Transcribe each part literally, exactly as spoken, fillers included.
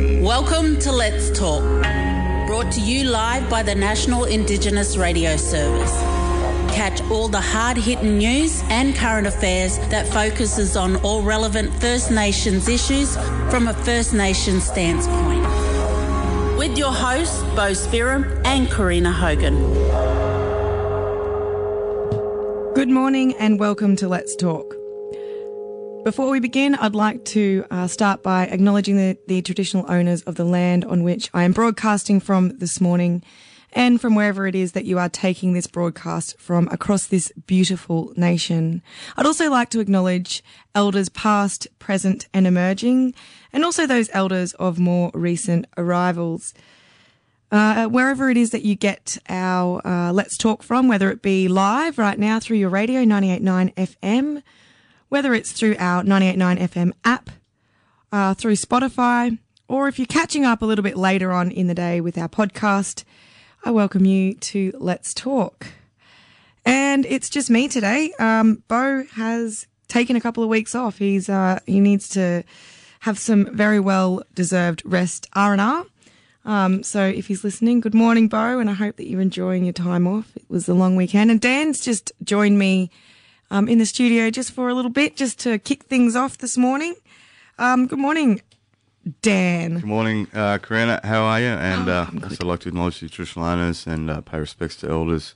Welcome to Let's Talk, brought to you live by the National Indigenous Radio Service. Catch all the hard-hitting news and current affairs that focuses on all relevant First Nations issues from a First Nations standpoint. With your hosts, Bo Spiram and Karina Hogan. Good morning and welcome to Let's Talk. Before we begin, I'd like to uh, start by acknowledging the, the traditional owners of the land on which I am broadcasting from this morning and from wherever it is that you are taking this broadcast from across this beautiful nation. I'd also like to acknowledge elders past, present and emerging, and also those elders of more recent arrivals. Uh, wherever it is that you get our uh, Let's Talk from, whether it be live right now through your radio, ninety-eight point nine F M, whether it's through our ninety-eight point nine F M app, uh, through Spotify, or if you're catching up a little bit later on in the day with our podcast, I welcome you to Let's Talk. And it's just me today. Um, Bo has taken a couple of weeks off. He's uh, he needs to have some very well-deserved rest R and R. Um, so if he's listening, good morning, Bo, and I hope that you're enjoying your time off. It was a long weekend. And Dan's just joined me Um, in the studio just for a little bit, just to kick things off this morning. Um, good morning, Dan. Good morning, uh, Karina. How are you? And oh, uh, I'd also like to acknowledge the traditional owners and uh, pay respects to elders.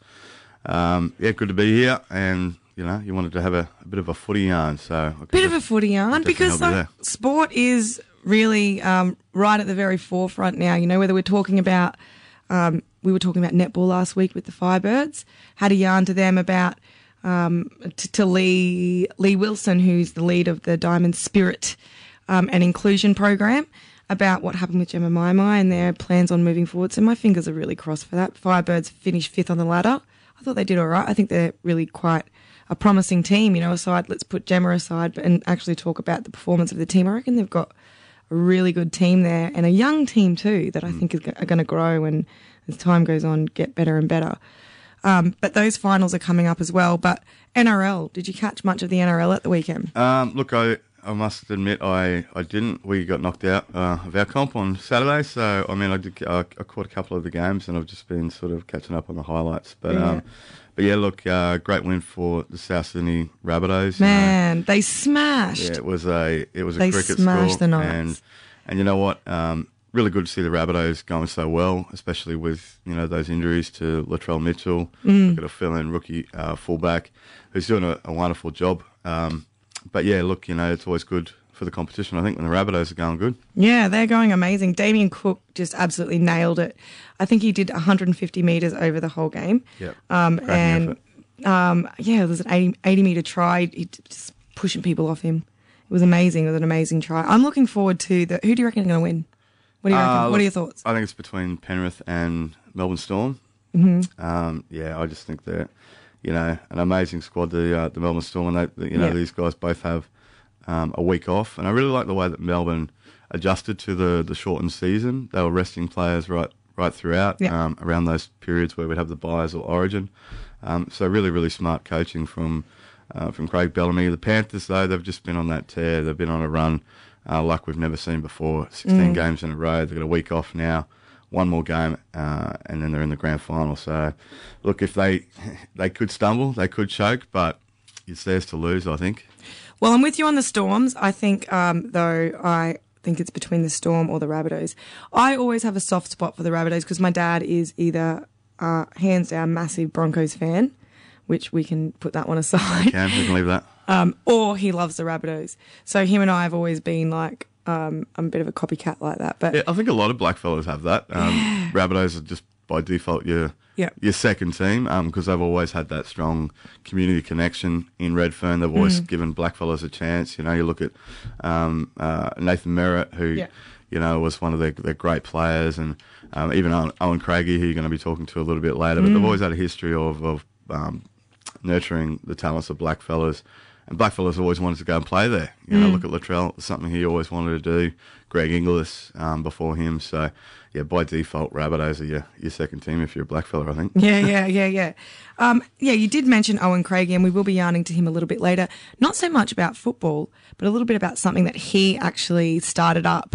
Um, yeah, good to be here. And, you know, you wanted to have a, a bit of a footy yarn. So I bit of a footy yarn because like, sport is really um, right at the very forefront now. You know, whether we're talking about, um, we were talking about netball last week with the Firebirds, had a yarn to them about Um, to, to Lee Lee Wilson, who's the lead of the Diamond Spirit um, and Inclusion Program, about what happened with Gemma Maimai and their plans on moving forward. So my fingers are really crossed for that. Firebirds finished fifth on the ladder. I thought they did all right. I think they're really quite a promising team. You know, aside, let's put Gemma aside and actually talk about the performance of the team. I reckon they've got a really good team there and a young team too that I think is, are going to grow and as time goes on get better and better. Um, but those finals are coming up as well. But N R L, did you catch much of the N R L at the weekend? Um, look, I, I must admit I, I didn't. We got knocked out uh, of our comp on Saturday. So, I mean, I did. I, I caught a couple of the games and I've just been sort of catching up on the highlights. But, yeah, um, but yeah look, uh, great win for the South Sydney Rabbitohs. Man, you know. they smashed. Yeah, it was a, it was a they cricket smashed score. the Knights. And, and you know what? Um, really good to see the Rabbitohs going so well, especially with, you know, those injuries to Latrell Mitchell. Mm. Look at a fill-in rookie uh, fullback who's doing a, a wonderful job. Um, but yeah, look, you know, it's always good for the competition, I think, when the Rabbitohs are going good. Yeah, they're going amazing. Damien Cook just absolutely nailed it. I think he did one hundred fifty metres over the whole game. Yeah, um, and um, yeah, it was an eighty, eighty metre try. He just pushing people off him. It was amazing. It was an amazing try. I'm looking forward to the. Who do you reckon is going to win? What do you reckon? Uh, what are your thoughts? I think it's between Penrith and Melbourne Storm. Mm-hmm. Um, yeah, I just think they're, you know, an amazing squad, the uh, the Melbourne Storm, and they, you know, yeah. these guys both have um, a week off, and I really like the way that Melbourne adjusted to the, the shortened season. They were resting players right right throughout, yeah. um, around those periods where we'd have the buys or Origin. Um, so really, really smart coaching from uh, from Craig Bellamy. The Panthers, though, they've just been on that tear. They've been on a run. Uh, like we've never seen before. sixteen mm. games in a row. They've got a week off now, one more game, uh, and then they're in the grand final. So, look, if they they could stumble, they could choke, but it's theirs to lose, I think. Well, I'm with you on the Storms. I think, um, though, I think it's between the Storm or the Rabbitohs. I always have a soft spot for the Rabbitohs because my dad is either, uh, hands down, massive Broncos fan, which we can put that one aside. We can, we can leave that. Um, or he loves the Rabbitohs. So him and I have always been like, um, I'm a bit of a copycat like that. But yeah, I think a lot of blackfellas have that. Um, yeah. Rabbitohs are just by default your yeah. your second team because um, they've always had that strong community connection in Redfern. They've always mm. given blackfellas a chance. You know, you look at um, uh, Nathan Merritt, who yeah. you know was one of their, their great players, and um, even Owen, Owen Craigie, who you're going to be talking to a little bit later. But mm. they've always had a history of, of um, nurturing the talents of blackfellas. And blackfellas always wanted to go and play there. You know, mm. look at Latrell, something he always wanted to do. Greg Inglis um, before him. So, yeah, by default, Rabbitohs are your, your second team if you're a blackfella, I think. Yeah, yeah, yeah, yeah. Um, yeah, you did mention Owen Craigie, and we will be yarning to him a little bit later. Not so much about football, but a little bit about something that he actually started up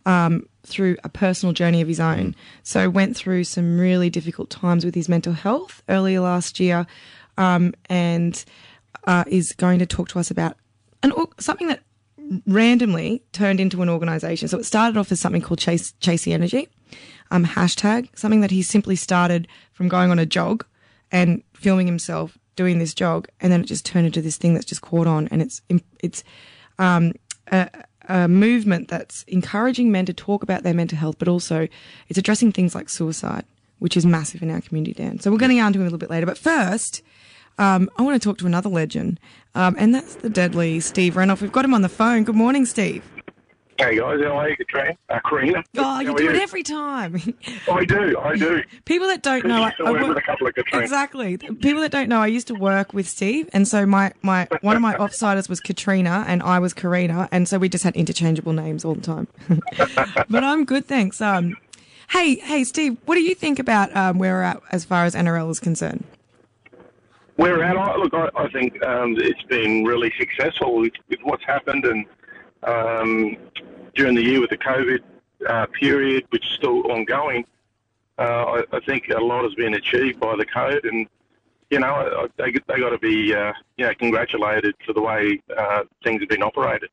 um, through a personal journey of his own. So went through some really difficult times with his mental health earlier last year, um, and uh, is going to talk to us about an, something that randomly turned into an organisation. So it started off as something called Chase, Chase the Energy, um, hashtag, something that he simply started from going on a jog and filming himself doing this jog, and then it just turned into this thing that's just caught on, and it's it's um, a, a movement that's encouraging men to talk about their mental health, but also it's addressing things like suicide, which is massive in our community, Dan. So we're going to get on to him a little bit later, but first, um, I want to talk to another legend, um, and that's the deadly Steve Renouf. We've got him on the phone. Good morning, Steve. Hey guys, how are you, Katrina? Uh, Karina? Oh, you how do you? it every time. I do, I do. People that don't know, I, I work work, with a couple of Katrinas. Exactly. People that don't know, I used to work with Steve, and so my, my one of my offsiders was Katrina, and I was Karina, and so we just had interchangeable names all the time. But I'm good, thanks. Um, hey, hey, Steve, what do you think about um, where we're at as far as N R L is concerned? Where we're at, I, look, I, I think um, it's been really successful with, with what's happened, and um, during the year with the COVID uh, period, which is still ongoing, uh, I, I think a lot has been achieved by the code, and you know they they got to be uh, you know congratulated for the way uh, things have been operated.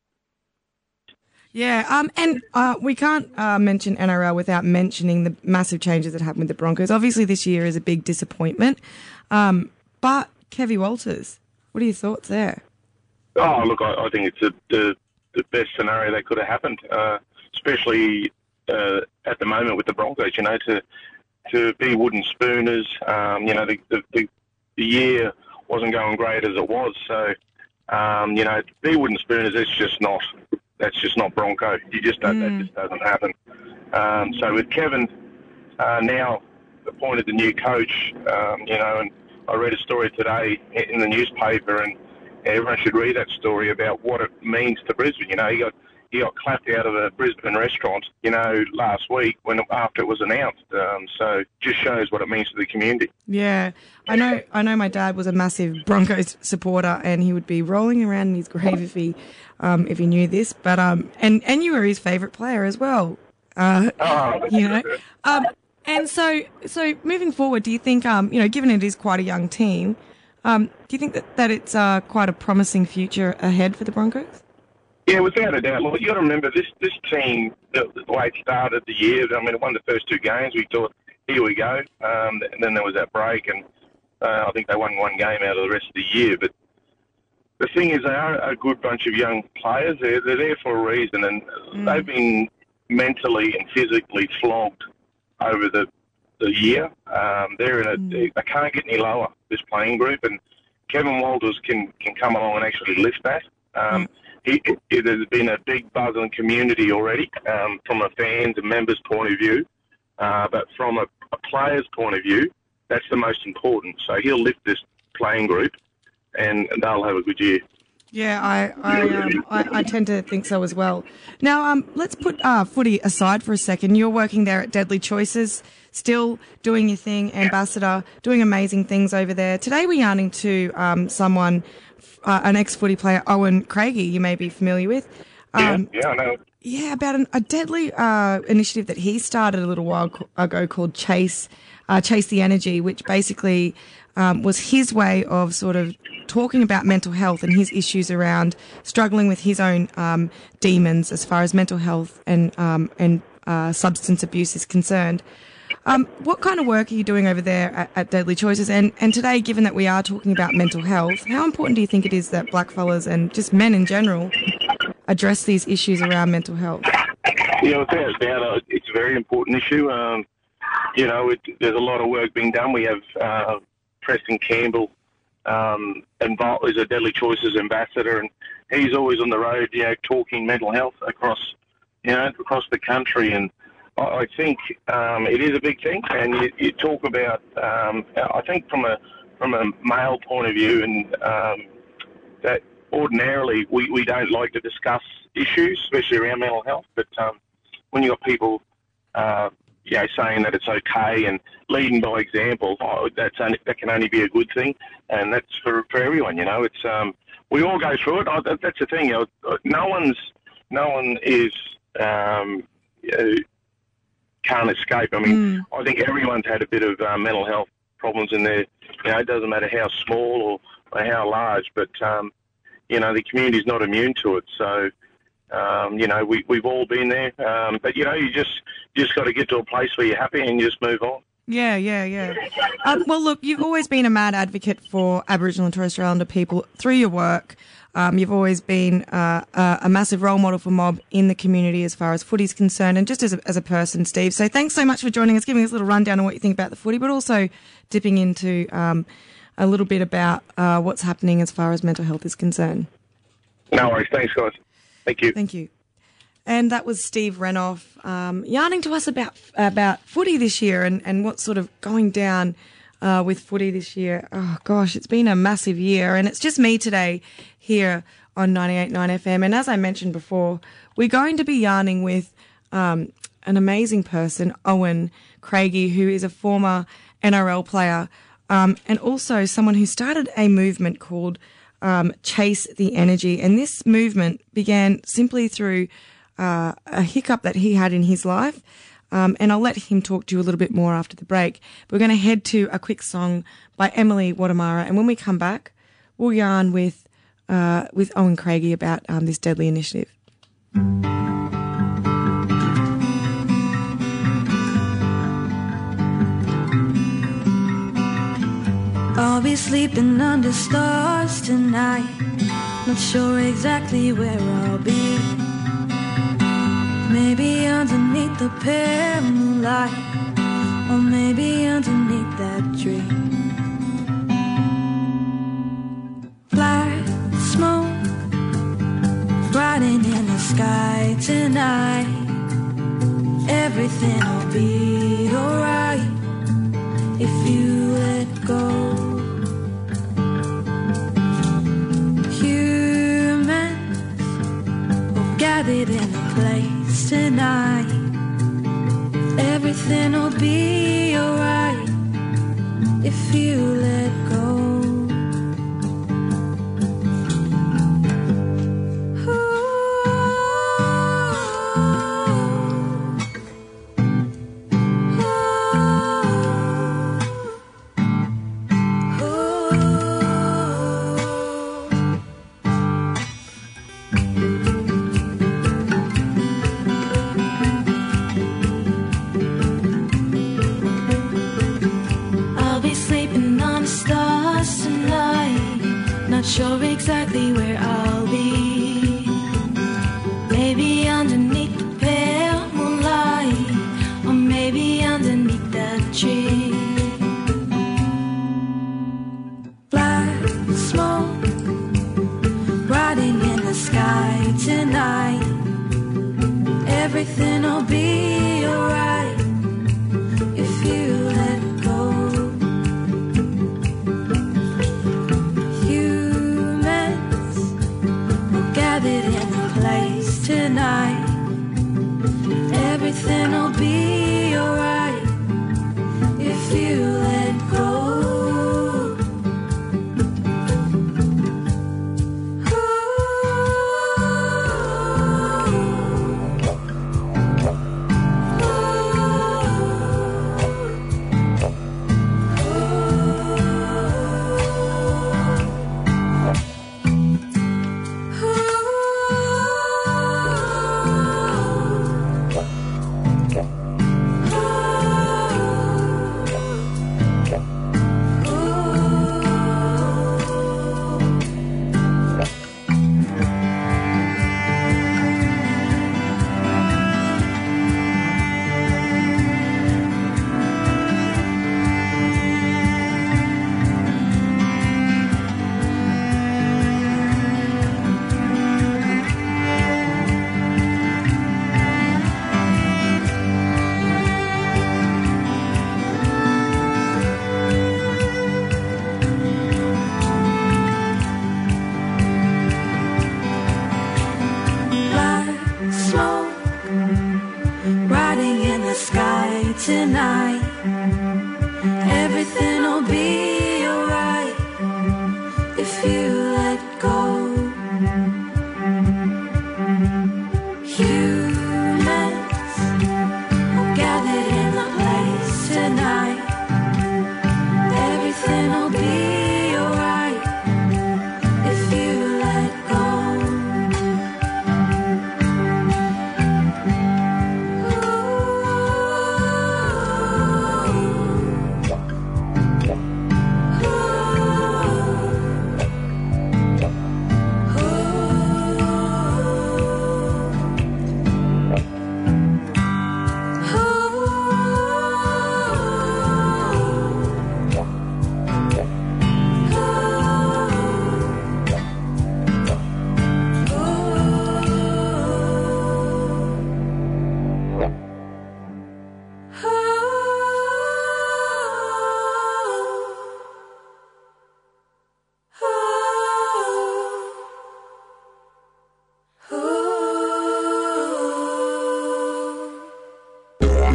Yeah, um, and uh, we can't uh, mention N R L without mentioning the massive changes that happened with the Broncos. Obviously, this year is a big disappointment, um, but Kevy Walters, what are your thoughts there? Oh, look, I, I think it's a, the the best scenario that could have happened, uh, especially uh, at the moment with the Broncos. You know, to to be wooden spooners. Um, you know, the, the the the year wasn't going great as it was, so um, you know, to be wooden spooners. It's just not. That's just not Bronco. You just don't. Mm. That just doesn't happen. Um, so with Kevin uh, now appointed the new coach, um, you know, and I read a story today in the newspaper, and everyone should read that story about what it means to Brisbane. You know, he got he got clapped out of a Brisbane restaurant, you know, last week when after it was announced. Um, so just shows what it means to the community. Yeah, I know. I know. My dad was a massive Broncos supporter, and he would be rolling around in his grave if he um, if he knew this. But um, and and you were his favourite player as well. Uh, oh, you know. Um, and so so moving forward, do you think um, you know, given it is quite a young team, Um, do you think that, that it's uh, quite a promising future ahead for the Broncos? Yeah, without a doubt. Look, you got to remember this this team, the, the way it started the year. I mean, it won the first two games. We thought, here we go. Um, and then there was that break, and uh, I think they won one game out of the rest of the year. But the thing is, they are a good bunch of young players. They're, they're there for a reason, and mm. they've been mentally and physically flogged over the the year. Um, they're in a, mm. they, they can't get any lower, this playing group, and Kevin Walters can, can come along and actually lift that. Um, mm. he, it, there's been a big buzz in the community already um, from a fans and members' point of view, uh, but from a, a player's point of view, that's the most important. So he'll lift this playing group, and they'll have a good year. Yeah, I I, um, I I tend to think so as well. Now, um, let's put uh, footy aside for a second. You're working there at Deadly Choices, still doing your thing, ambassador, doing amazing things over there. Today we're yarning to um, someone, uh, an ex-footy player, Owen Craigie, you may be familiar with. Um, yeah, yeah, I know. Yeah, about an, a deadly uh, initiative that he started a little while ago called Chase, uh, Chase the Energy, which basically um, was his way of sort of talking about mental health and his issues around struggling with his own um, demons as far as mental health and um, and uh, substance abuse is concerned. Um, what kind of work are you doing over there at, at Deadly Choices? And, and today, given that we are talking about mental health, how important do you think it is that blackfellas and just men in general address these issues around mental health? Yeah, without a doubt, it's a very important issue. Um, you know, it, there's a lot of work being done. We have uh, Preston Campbell um, involved as a Deadly Choices ambassador, and he's always on the road, you know, talking mental health across, you know, across the country. And I, I think um, it is a big thing. And you, you talk about, um, I think from a from a male point of view, and um, that ordinarily we, we don't like to discuss issues, especially around mental health. But um, when you've got people, uh, you know, saying that it's okay and leading by example, oh, that's only, that can only be a good thing, and that's for, for everyone. You know, it's um, we all go through it. Oh, that, that's the thing. You know, no one's no one is um, uh, can't escape. I mean, mm. I think everyone's had a bit of uh, mental health problems in there. You know, it doesn't matter how small or, or how large, but, um, you know, the community's not immune to it. So, um, you know, we, we've all been there. Um, but, you know, you just you just got to get to a place where you're happy and you just move on. Yeah, yeah, yeah. Um, well, look, you've always been a mad advocate for Aboriginal and Torres Strait Islander people through your work. Um, you've always been uh, a, a massive role model for Mob in the community as far as footy's concerned, and just as a, as a person, Steve. So thanks so much for joining us, giving us a little rundown on what you think about the footy, but also dipping into um, a little bit about uh, what's happening as far as mental health is concerned. No worries. Thanks, guys. Thank you. Thank you. And that was Steve Renouf um, yarning to us about about footy this year and, and what's sort of going down uh, with footy this year. Oh, gosh, it's been a massive year. And it's just me today here on ninety-eight point nine F M. And as I mentioned before, we're going to be yarning with um, an amazing person, Owen Craigie, who is a former N R L player um, and also someone who started a movement called um, Chase the Energy. And this movement began simply through Uh, a hiccup that he had in his life, um, and I'll let him talk to you a little bit more after the break. We're going to head to a quick song by Emily Watamara, and when we come back, we'll yarn with uh, with Owen Craigie about um, this deadly initiative. I'll be sleeping under stars tonight, not sure exactly where I'll be. Maybe underneath the pale moonlight, or maybe underneath that tree. Black smoke riding in the sky tonight. Everything will be alright if you let go. Humans will gathered in a place tonight. Everything will be alright if you let go. Not sure exactly where I'll be. Maybe underneath the pale moonlight, or maybe underneath that tree. Black smoke riding in the sky tonight. Everything will be alright if you let go. Gathered in a place tonight. Everything will be alright if you let go. Tonight, everything will be alright if you let go. Humans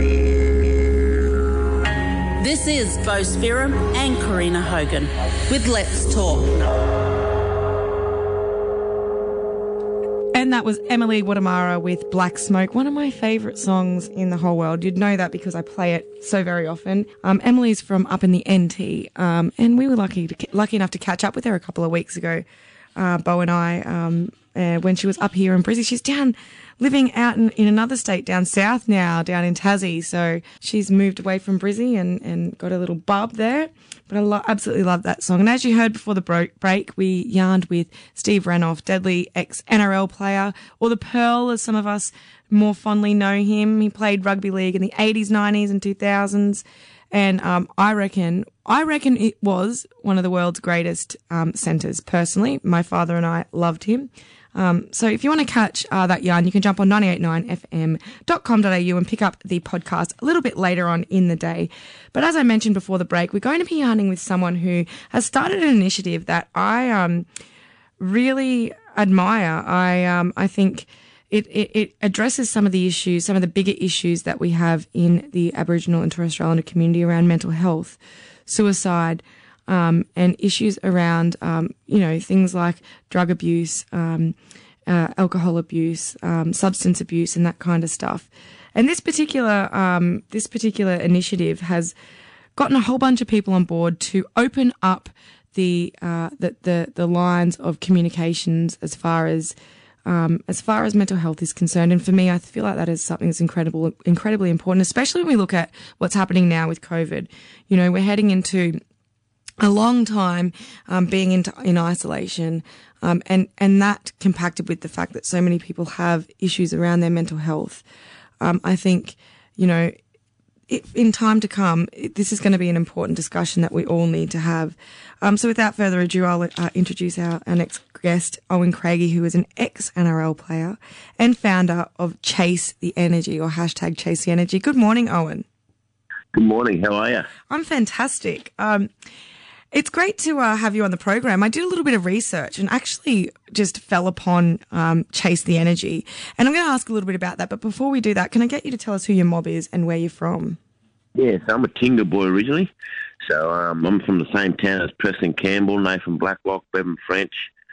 This is Bo Spiram and Karina Hogan with Let's Talk. And that was Emily Wadamara with Black Smoke, one of my favourite songs in the whole world. You'd know that because I play it so very often. Um, Emily's from up in the N T, um, and we were lucky to, lucky enough to catch up with her a couple of weeks ago, uh, Bo and I, um, uh, when she was up here in Brizzy. She's down living out in, in another state down south now, down in Tassie. So she's moved away from Brizzy and, and got a little bub there. But I lo- absolutely love that song. And as you heard before the bro- break, we yarned with Steve Renouf, deadly ex-N R L player, or the Pearl, as some of us more fondly know him. He played rugby league in the eighties, nineties and two thousands. And um, I reckon I reckon it was one of the world's greatest um, centres, personally. My father and I loved him. Um, so if you want to catch uh, that yarn, you can jump on ninety-eight point nine f m dot com dot a u and pick up the podcast a little bit later on in the day. But as I mentioned before the break, we're going to be yarning with someone who has started an initiative that I um, really admire. I um, I think it, it, it addresses some of the issues, some of the bigger issues that we have in the Aboriginal and Torres Strait Islander community around mental health, suicide, Um, and issues around, um, you know, things like drug abuse, um, uh, alcohol abuse, um, substance abuse, and that kind of stuff. And this particular, um, this particular initiative has gotten a whole bunch of people on board to open up the, uh, the, the, the lines of communications as far as, um, as far as mental health is concerned. And for me, I feel like that is something that's incredible, incredibly important, especially when we look at what's happening now with COVID. You know, we're heading into a long time um, being in, in isolation, um, and, and that compacted with the fact that so many people have issues around their mental health. Um, I think, you know, if in time to come, it, this is going to be an important discussion that we all need to have. Um, so without further ado, I'll uh, introduce our, our next guest, Owen Craigie, who is an ex-N R L player and founder of Chase the Energy, or hashtag Chase the Energy. Good morning, Owen. Good morning. How are you? I'm fantastic. Um, It's great to uh, have you on the program. I did a little bit of research and actually just fell upon um, Chase the Energy. And I'm going to ask a little bit about that. But before we do that, can I get you to tell us who your mob is and where you're from? Yeah, so I'm a Tingha boy originally. So um, I'm from the same town as Preston Campbell, Nathan Blacklock, Bevan French.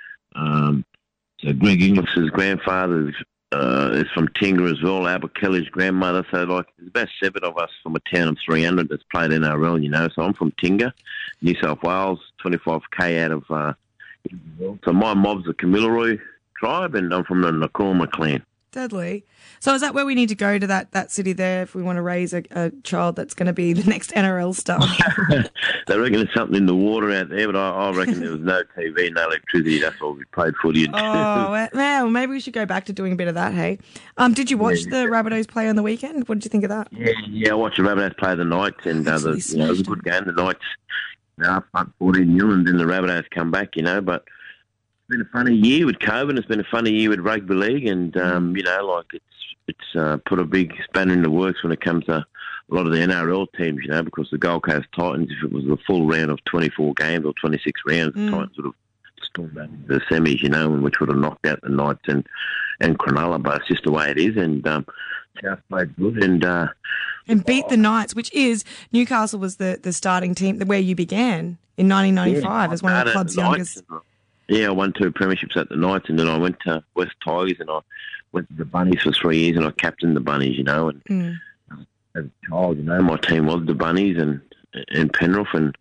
Um, so Greg Inglis's grandfather is, uh, is from Tingha as well, Albert Kelly's grandmother. So like there's about seven of us from a town of three hundred that's played N R L, you know. So I'm from Tingha, New South Wales, twenty-five k out of... Uh, so my mob's the Kamilaroi tribe, and I'm from the Nakurma clan. Deadly. So is that where we need to go, to that, that city there, if we want to raise a, a child that's going to be the next N R L star? They reckon there's something in the water out there, but I, I reckon there was no T V, no electricity. That's all we played footy. Oh, well, well, maybe we should go back to doing a bit of that, hey? Um, did you watch yeah, the Rabbitohs play on the weekend? What did you think of that? Yeah, yeah, I watched the Rabbitohs play the Knights, and uh, the, you know, it was a good game. The Knights, you know, up fourteen nil, and then the Rabbitohs come back, you know, but it's been a funny year with COVID. It's been a funny year with rugby league, and, um, you know, like it's it's uh, put a big spanner in the works when it comes to a lot of the N R L teams, you know, because the Gold Coast Titans, if it was a full round of twenty-four games or twenty-six rounds, mm. the Titans would have stormed out into the semis, you know, which would have knocked out the Knights and, and Cronulla, but it's just the way it is, and um, South played good, and... Uh, and beat the Knights, which is, Newcastle was the, the starting team, where you began in nineteen ninety-five yeah, as one of the club's the youngest... Yeah, I won two premierships at the Knights, and then I went to West Tigers, and I went to the Bunnies for three years, and I captained the Bunnies, you know, and mm. as a child, you know, my team was the Bunnies and and Penrith, and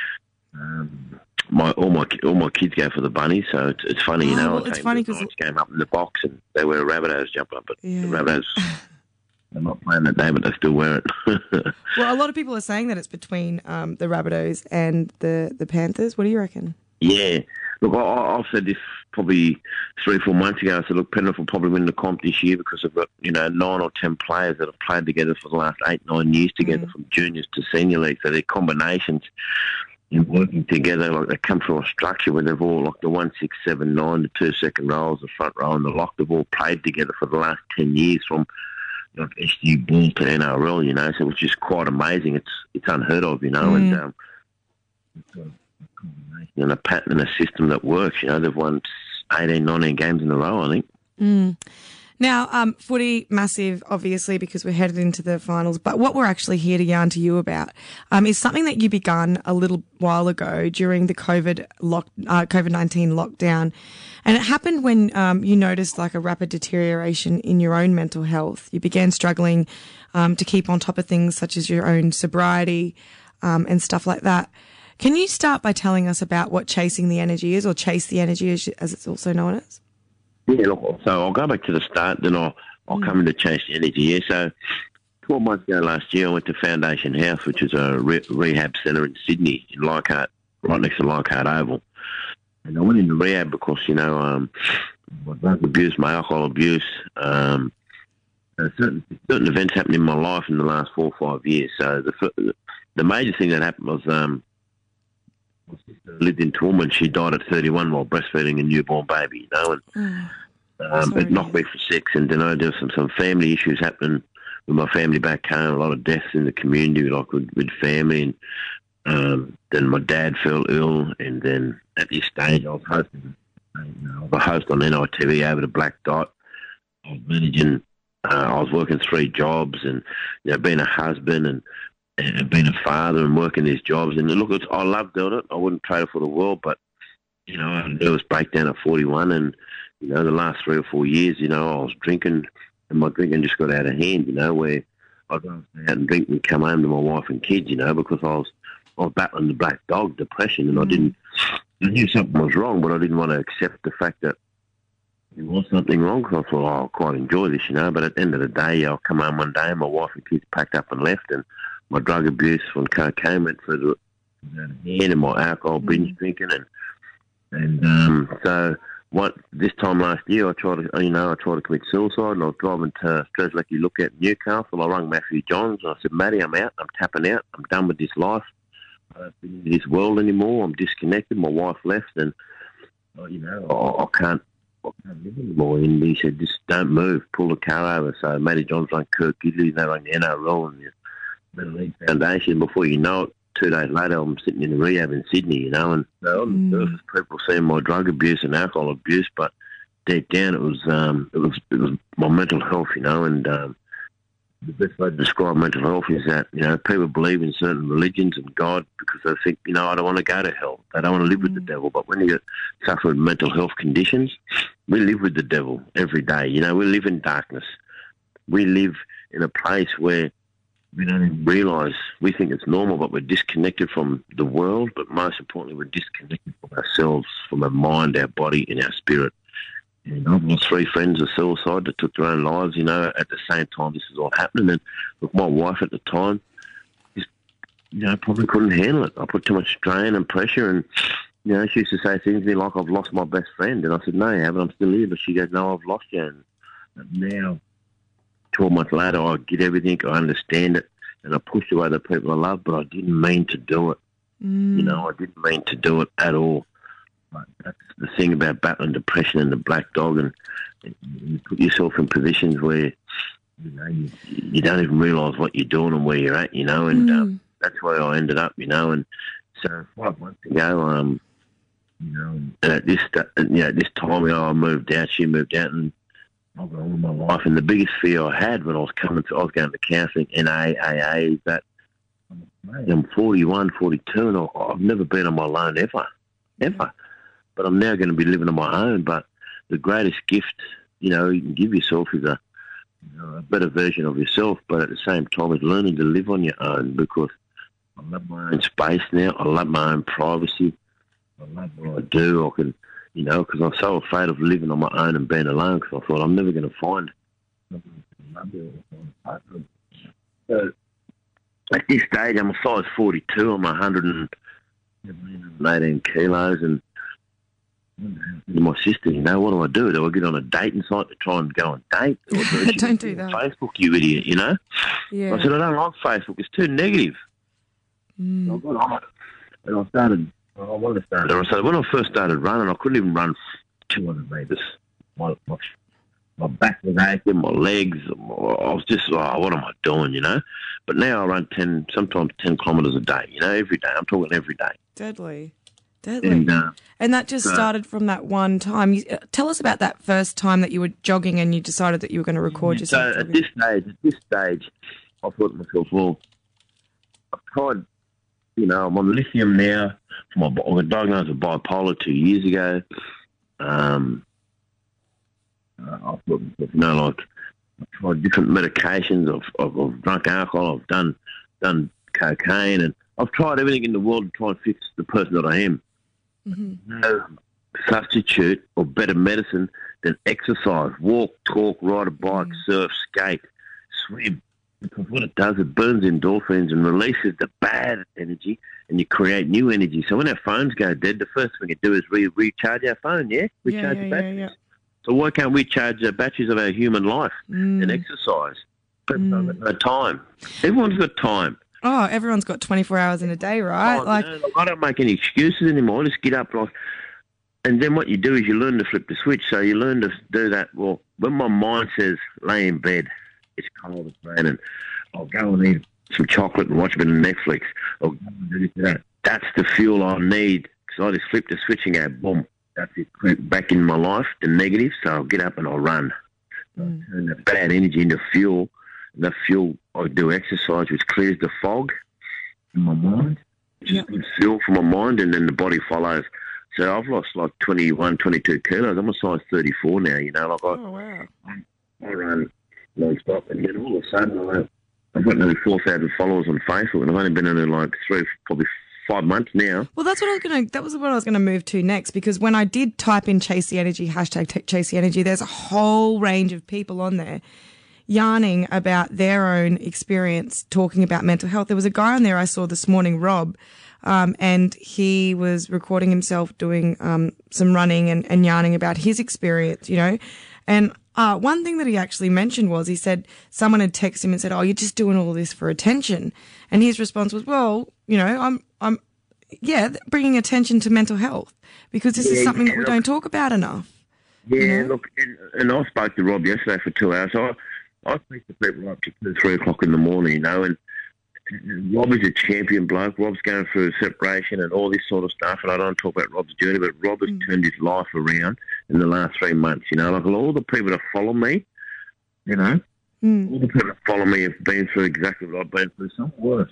um, my all my all my kids go for the Bunnies, so it's, it's funny, you oh, know. Well, it's funny because Knights came up in the box, and they wear a Rabbitohs jumper, but yeah. the Rabbitohs, they're not playing that day, but they still wear it. Well, a lot of people are saying that it's between um, the Rabbitohs and the, the Panthers. What do you reckon? Yeah. Look, I, I've said this probably three or four months ago. I said, look, Penrith will probably win the comp this year because they've got, you know, nine or ten players that have played together for the last eight, nine years together, mm. from juniors to senior league. So their combinations in working together, like they come from a structure where they've all, like the one, six, seven, nine, the two second rows, the front row and the lock, they've all played together for the last ten years from like S G Bull to N R L, you know, so which is quite amazing. It's it's unheard of, you know, mm. and um, it's a combination and a pattern and a system that works. You know, they've won eighteen, nineteen games in a row, I think. Mm. Now, um, footy, massive, obviously, because we're headed into the finals. But what we're actually here to yarn to you about um, is something that you begun a little while ago during the COVID lock, uh, COVID nineteen lockdown. And it happened when um, you noticed like a rapid deterioration in your own mental health. You began struggling um, to keep on top of things such as your own sobriety um, and stuff like that. Can you start by telling us about what Chasing the Energy is, or Chase the Energy as, as it's also known as? Yeah, look, so I'll go back to the start, then I'll, I'll mm. come into Chase the Energy. Yeah, so twelve months ago last year, I went to Foundation House, which is a re- rehab centre in Sydney, in Leichhardt, right next to Leichhardt Oval. And I went into rehab because, you know, um, my drug abuse, my alcohol abuse, um, uh, certain, certain events happened in my life in the last four or five years. So the the major thing that happened was um, my sister lived in Toowoomba and she died at thirty-one while breastfeeding a newborn baby, you know, and mm. um, it knocked me for six. And then I, there was some, some family issues happening with my family back home, a lot of deaths in the community, like with, with family. And um, then my dad fell ill, and then at this stage I was hosting, you know, I was a host on N I T V over the Black Dot. I was managing, uh, I was working three jobs, and, you know, being a husband and and being a father and working these jobs. And look, it's, I love doing it. I wouldn't trade it for the world, but, you know, I had a nervous breakdown at forty-one, and, you know, the last three or four years, you know, I was drinking, and my drinking just got out of hand, you know, where I'd go out and drink and come home to my wife and kids, you know, because I was, I was battling the black dog depression, and mm. I didn't, I knew something was wrong, but I didn't want to accept the fact that there was something wrong, because I thought, oh, I'll quite enjoy this, you know, but at the end of the day, I'll come home one day and my wife and kids packed up and left, and my drug abuse from cocaine went further out of hand, and my alcohol binge mm. drinking, and and um, so what this time last year I tried to, you know, I tried to commit suicide, and I was driving to Strazlecky Lookout, Newcastle. I rang Matthew Johns and I said, Matty, I'm out, I'm tapping out, I'm done with this life, I don't fit into this world anymore, I'm disconnected. My wife left, and oh, you know, I, I can't. I can't live anymore. And he said, just don't move, pull the car over. So Matty Johns rang Kirk Gidley, they rang the N R L and the Mental League Foundation. Before you know it, two days later, I'm sitting in a rehab in Sydney, you know, and so on the surface, people seeing my drug abuse and alcohol abuse, but deep down, it was um, it was it was my mental health, you know. And um, the best way to describe mental health is that, you know, people believe in certain religions and God because they think, you know, I don't want to go to hell, they don't want to live with the devil. But when you suffer with mental health conditions, we live with the devil every day. You know, we live in darkness. We live in a place where we don't even realise, we think it's normal, but we're disconnected from the world, but most importantly, we're disconnected from ourselves, from our mind, our body, and our spirit. And I've lost three friends of suicide that took their own lives, you know, at the same time this is all happening. And with my wife at the time, just, you know, probably couldn't handle it. I put too much strain and pressure, and, you know, she used to say things to me like, I've lost my best friend. And I said, no, you haven't, I'm still here. But she goes, no, I've lost you. And now, twelve months later, I get everything, I understand it, and I push away the people I love, but I didn't mean to do it. Mm. You know, I didn't mean to do it at all. But that's the thing about battling depression and the black dog, and you put yourself in positions where, you know, you, you don't even realise what you're doing and where you're at, you know, and mm. um, that's where I ended up, you know. And so five months ago, um, you know, and at this, you know, at this time, you know, I moved out, she moved out, and I've got all my life. And the biggest fear I had when I was coming to, I was going to counselling, N A, A A, is that I'm forty-one, forty-two, and I've never been on my own ever, ever. But I'm now going to be living on my own. But the greatest gift, you know, you can give yourself is a, you know, a better version of yourself, but at the same time, is learning to live on your own, because I love my own space now. I love my own privacy. I love what I do. I can, you know, because I'm so afraid of living on my own and being alone, because I thought I'm never going to find something. So at this stage, I'm a size forty-two. I'm one hundred eighteen kilos, and my sister, you know, what do I do? Do I get on a dating site to try and go on date? Or do don't do that. Facebook, you idiot, you know? Yeah. I said, I don't like Facebook. It's too negative. Mm. So I got on it, and I started, I wanted to start. I said, when I first started running, I couldn't even run two hundred metres. My, my, my back was aching, my legs, I was just, oh, what am I doing, you know? But now I run ten, sometimes ten kilometres a day, you know, every day. I'm talking every day. Deadly. Deadly. And, uh, and that just so- started from that one time. You, uh, tell us about that first time that you were jogging and you decided that you were going to record So yourself. at jogging. this stage, at this stage, I thought to myself, well, I've tried, you know, I'm on lithium now. For my, I got diagnosed with bipolar two years ago. Um, uh, I thought, you know, like, I've tried different medications. I've, I've, I've drunk alcohol. I've done done cocaine, and I've tried everything in the world to try and fix the person that I am. Mm-hmm. No substitute or better medicine than exercise. Walk, talk, ride a bike, Mm. surf, skate, swim. Because what it does, it burns endorphins and releases the bad energy, and you create new energy. So when our phones go dead, the first thing you do is re- recharge our phone, yeah? Yeah, Recharge yeah, the yeah, batteries. yeah. So why can't we charge the batteries of our human life Mm. and exercise? People Mm. have got no time. Everyone's got time. Oh, everyone's got twenty-four hours in a day, right? Oh, like, you know, I don't make any excuses anymore. I just get up and, I, and then what you do is you learn to flip the switch. So you learn to do that. Well, when my mind says lay in bed, it's cold, it's raining, I'll go and eat some chocolate and watch a bit of Netflix. I'll go and do that. That's the fuel I need. So I just flip the switch and go, boom, that's it. Back in my life, the negative. So I'll get up and I'll run. Mm. I turn that bad energy into fuel. And that fuel, I do exercise, which clears the fog in my mind, which Yep. is good fuel for my mind, and then the body follows. So I've lost like twenty-one, twenty-two kilos. I'm a size thirty-four now, you know. Like I, oh, wow. I run non-stop, and then all of a sudden I, I've got nearly four thousand followers on Facebook, and I've only been in it like three, probably five months now. Well, that's what I was going to, that was what I was going to move to next, because when I did type in Chase the Energy, hashtag t- Chase the Energy, there's a whole range of people on there yarning about their own experience talking about mental health. There was a guy on there I saw this morning, Rob, um, and he was recording himself doing um, some running and, and yarning about his experience, you know. And uh, one thing that he actually mentioned was he said someone had texted him and said, "Oh, you're just doing all this for attention." And his response was, "Well, you know, I'm, I'm, yeah, bringing attention to mental health because this is Yeah, something that we look- don't talk about enough." Yeah, You know? look, and, and I spoke to Rob yesterday for two hours. I, I speak to people up to two, three o'clock in the morning, you know, and Rob is a champion bloke. Rob's going through a separation and all this sort of stuff, and I don't talk about Rob's journey, but Rob has Mm. turned his life around in the last three months, you know. Like all the people that follow me, you know, Mm. all the people that follow me have been through exactly what I've been through, some worse.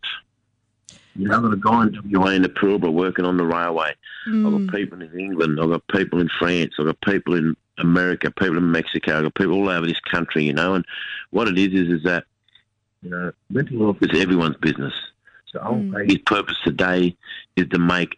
You know, I've got a guy in W A in the Pilbara working on the railway. I've Mm. got people in England. I've got people in France. I've got people in America, people in Mexico. I've got people all over this country, you know. And what it is, is, is that, you know, mental health is everyone's business. So Mm. his purpose today is to make,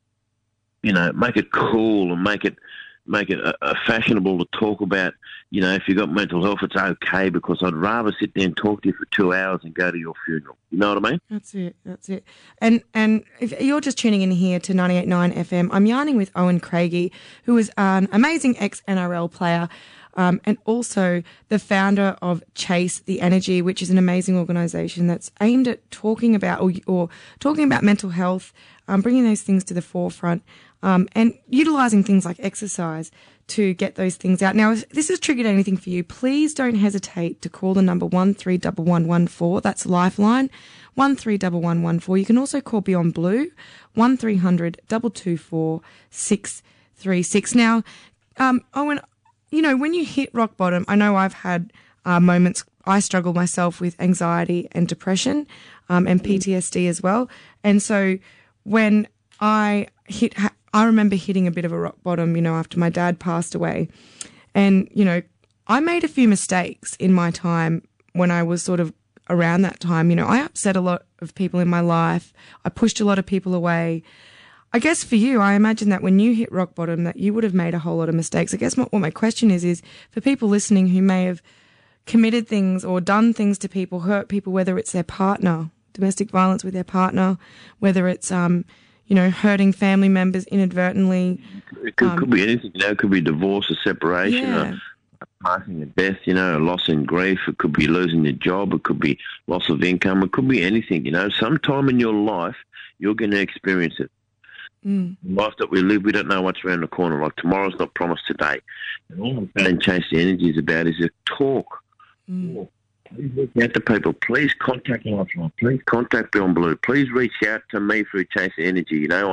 you know, make it cool and make it make it uh, uh, fashionable to talk about, you know, if you've got mental health, it's okay, because I'd rather sit there and talk to you for two hours and go to your funeral. You know what I mean? That's it. That's it. And and if you're just tuning in here to ninety-eight point nine F M, I'm yarning with Owen Craigie, who is an amazing ex-N R L player, um, and also the founder of Chase the Energy, which is an amazing organisation that's aimed at talking about or, or talking about mental health, um, bringing those things to the forefront, um, and utilising things like exercise to get those things out. Now, if this has triggered anything for you, please don't hesitate to call the number one three one one one four. That's Lifeline, one three one one one four. You can also call Beyond Blue, one three hundred two two four six three six. Now, um, Owen, you know, when you hit rock bottom, I know I've had uh, moments, I struggle myself with anxiety and depression, um, and P T S D as well. And so when I hit, I remember hitting a bit of a rock bottom, you know, after my dad passed away. And, you know, I made a few mistakes in my time when I was sort of around that time. You know, I upset a lot of people in my life. I pushed a lot of people away. I guess for you, I imagine that when you hit rock bottom that you would have made a whole lot of mistakes. I guess what my question is, is for people listening who may have committed things or done things to people, hurt people, whether it's their partner, domestic violence with their partner, whether it's, um, you know, hurting family members inadvertently. It could, Um, could be anything, you know. It could be divorce, a separation, Yeah. a, a passing, a death, you know, a loss in grief. It could be losing your job. It could be loss of income. It could be anything, you know. Sometime in your life, you're going to experience it. Mm. The life that we live, we don't know what's around the corner. Like tomorrow's not promised today. And all I'm saying Chase the Energy is about is to talk. Mm. Talk. Please reach out to people. Please contact Lifeline. Please contact Beyond Blue. Please reach out to me through Chase the Energy, you know, on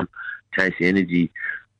Chase Energy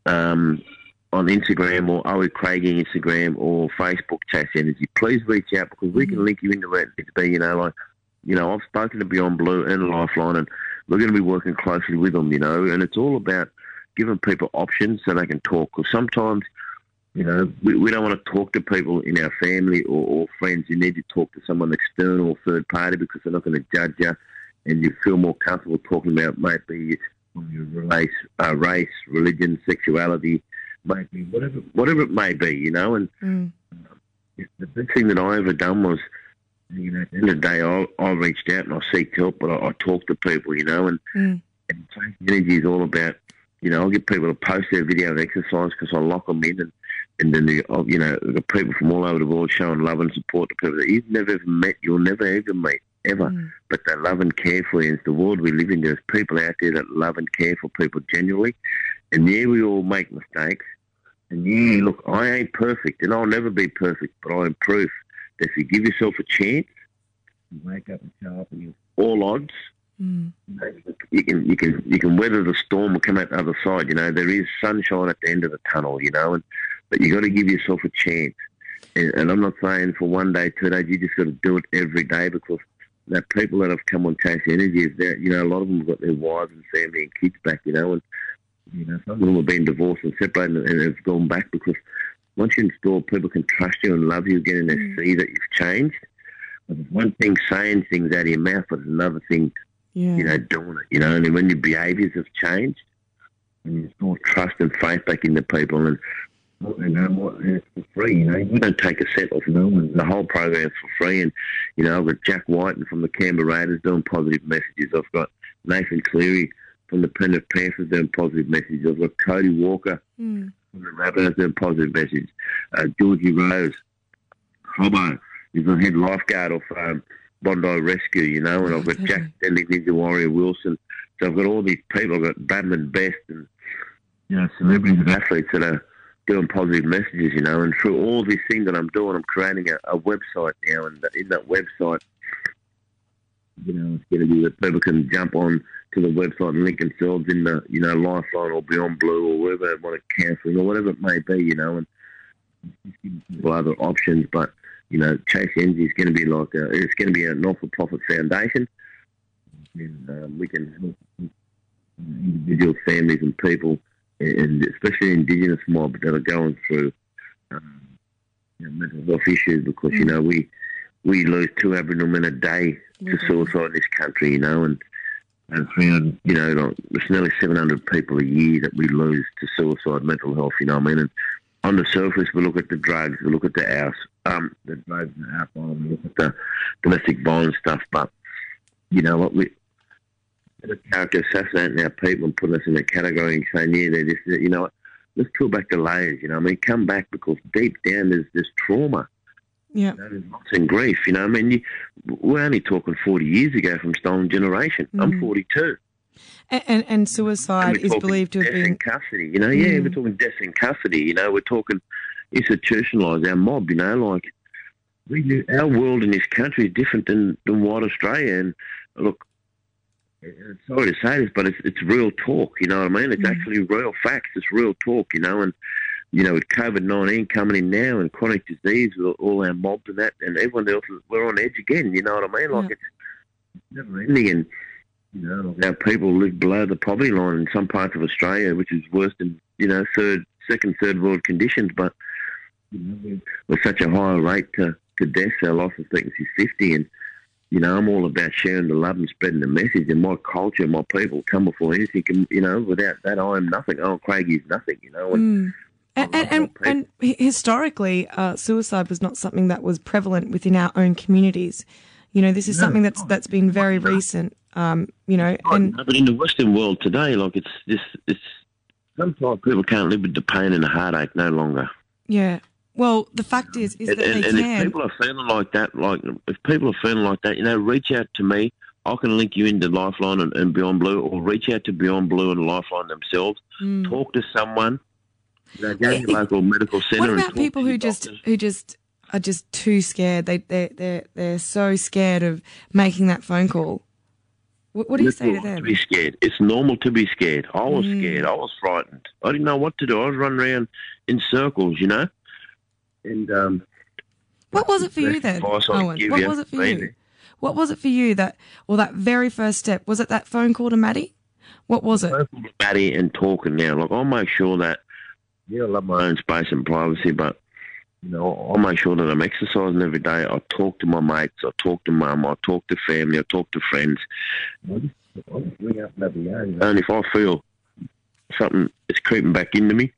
um, on Instagram or Owie Craigie Instagram or Facebook Chase Energy, please reach out because we can link you into where it needs to be. You know, like, you know, I've spoken to Beyond Blue and Lifeline, and we're going to be working closely with them, you know, and it's all about giving people options so they can talk. Because sometimes, you know, we, we don't want to talk to people in our family or, or friends. You need to talk to someone external or third party because they're not going to judge you, and you feel more comfortable talking about maybe your race, uh, race, religion, sexuality, maybe whatever, whatever it may be, you know. And mm. the big thing that I ever done was, you know, at the end of the day, I, I reached out and I seeked help, but I, I talked to people, you know, and, mm. and Chase Energy is all about, you know, I'll get people to post their video of exercise because I lock them in, and, and then, the, you know, the people from all over the world showing love and support to people that you've never ever met, you'll never ever meet, ever, mm. but they love and care for you. It's the world we live in. There's people out there that love and care for people genuinely, and yeah, we all make mistakes, and yeah, look, I ain't perfect, and I'll never be perfect, but I am proof that if you give yourself a chance, you wake up and show up against all odds, mm. you can you can you can weather the storm and come out the other side. You know, there is sunshine at the end of the tunnel. You know, and but you got to give yourself a chance. And, and I'm not saying for one day, two days. You just got to do it every day because the people that have come on Chase Energy is that, you know, a lot of them have got their wives and family and kids back. You know, and you know some of them have been divorced and separated and, and have gone back because once you install, people can trust you and love you again, and they mm. see that you've changed. But it's one thing saying things out of your mouth, but it's another thing, yeah. you know, doing it. You know, and when your behaviours have changed, and you install trust and faith back into people, and you know, what, it's for free. You know, we don't take a cent off no one. The whole program's for free. And you know, I've got Jack Whiten from the Canberra Raiders doing positive messages. I've got Nathan Cleary from the Penrith Panthers doing positive messages. I've got Cody Walker. Mm. The Rabbitohs doing positive message. Uh, Georgie Rose, Hobbo, he's the head lifeguard of um, Bondi Rescue, you know, and I've got Jack Stanley, Ninja Warrior Wilson. So I've got all these people. I've got Badman Best and, you know, celebrities and athletes that are doing positive messages, you know, and through all these things that I'm doing, I'm creating a, a website now, and in that website, you know, it's going to be that people can jump on to the website and link themselves in the, you know, Lifeline or Beyond Blue or wherever they want to counselling or whatever it may be, you know, and just giving people other options. But, you know, Chase Energy is going to be like a, it's going to be a not-for-profit foundation, and um, we can help individual families and people, and especially Indigenous mob that are going through um, you know, mental health issues because, mm. you know, we we lose two Aboriginal men a day to mm-hmm. suicide in this country, you know, and and three hundred, you know, like, it's nearly seven hundred people a year that we lose to suicide, mental health, you know what I mean? And on the surface, we look at the drugs, we look at the house, um, the drugs and the alcohol, we look at the domestic violence stuff, but, you know what, we, the character assassinating our people and putting us in a category and saying, yeah, they're just, you know what, let's peel back the layers, you know what I mean? Come back because deep down there's, there's trauma. Yeah, you know, there's lots and grief. You know, I mean, you, we're only talking forty years ago from Stolen Generation. Mm. I'm forty-two, and and, and suicide and is believed to have been in custody. You know, yeah, mm. we're talking death in custody. You know, we're talking institutionalised our mob. You know, like we, our world in this country is different than than white Australia. And look, sorry to say this, but it's it's real talk. You know what I mean? It's mm. actually real facts. It's real talk. You know, and. You know, with COVID nineteen coming in now and chronic disease with all our mobs and that, and everyone else, we're on edge again, you know what I mean? Like, yeah. it's, it's never ending. And, you know, our people live below the poverty line in some parts of Australia, which is worse than, you know, third, second, third world conditions. But, you know, we're, we're such a higher rate to, to death. Our life expectancy is fifty. And, you know, I'm all about sharing the love and spreading the message. And my culture, my people come before anything. And, you know, without that, I am nothing. Oh, Craig is nothing, you know. And, mm. And, and, and, and historically, uh, suicide was not something that was prevalent within our own communities. You know, this is no, something that's that's been very recent. Um, you know, and but in the Western world today, like it's this, it's sometimes people can't live with the pain and the heartache no longer. Yeah. Well, the fact is, is and, that and, they and can. if people are feeling like that, like if people are feeling like that, you know, reach out to me. I can link you into Lifeline and, and Beyond Blue, or reach out to Beyond Blue and Lifeline themselves. Mm. Talk to someone. You know, go to your local medical centre. What about people who just doctors. who just are just too scared? They they they they're so scared of making that phone call. What, what do you It's say to normal them? To be scared. It's normal to be scared. I was Mm. scared. I was frightened. I didn't know what to do. I was running around in circles, you know. And um, What was it for you best then, advice I'd Owen? give What you, was it for being you? there. What was it for you that, well, that very first step? Was it that phone call to Maddie? What was it? Talking to Maddie and talking now. Like, I'll make sure that, yeah, I love my own space and privacy, but, you know, I'll make sure that I'm exercising every day. I talk to my mates. I talk to mum. I talk to family. I talk to friends. I just, I just ring up and have a yarn. And if I feel something is creeping back into me,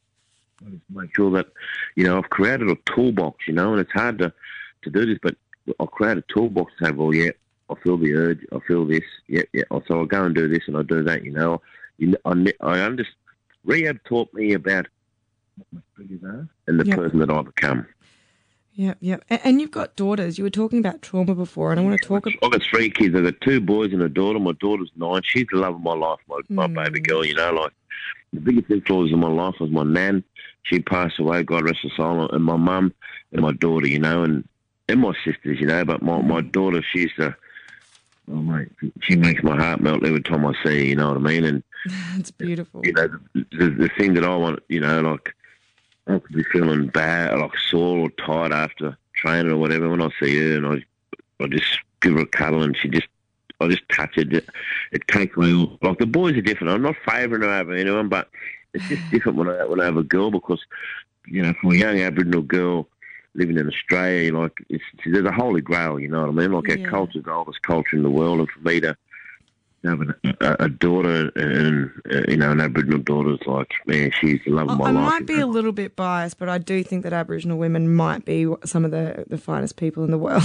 I just make sure that, you know, I've created a toolbox, you know, and it's hard to, to do this, but I'll create a toolbox to say, well, yeah, I feel the urge, I feel this, yeah, yeah. So I'll go and do this and I do that, you know. You know I, I understand. Rehab taught me about what my triggers are and the Yep. person that I become. Yeah, yeah. And, and you've got daughters. You were talking about trauma before, and I want to talk about. I've got three kids. I've got two boys and a daughter. My daughter's nine. She's the love of my life, my, my Mm. baby girl, you know. Like, the biggest influence in my life was my nan. She passed away, God rest her soul, and my mum and my daughter, you know, and, and my sisters, you know. But my, my daughter, she's the, oh, mate, she makes my heart melt every time I see her, you know what I mean? And, It's beautiful. you know, the, the, the thing that I want, you know, like, I could be feeling bad, like sore or tired after training or whatever. When I see her, and I, I just give her a cuddle, and she just, I just touch it. It, it takes me all. Like, the boys are different. I'm not favouring her over anyone, but it's just different when I when I have a girl, because, you know, for a young Aboriginal girl living in Australia, like, it's, there's a holy grail. You know what I mean? Like, Yeah. our culture's the oldest culture in the world, and for me to have an, a, a daughter and, uh, you know, an Aboriginal daughter, is like, man, she's the love of my I, I life. might be a little bit biased, but I do think that Aboriginal women might be some of the, the finest people in the world.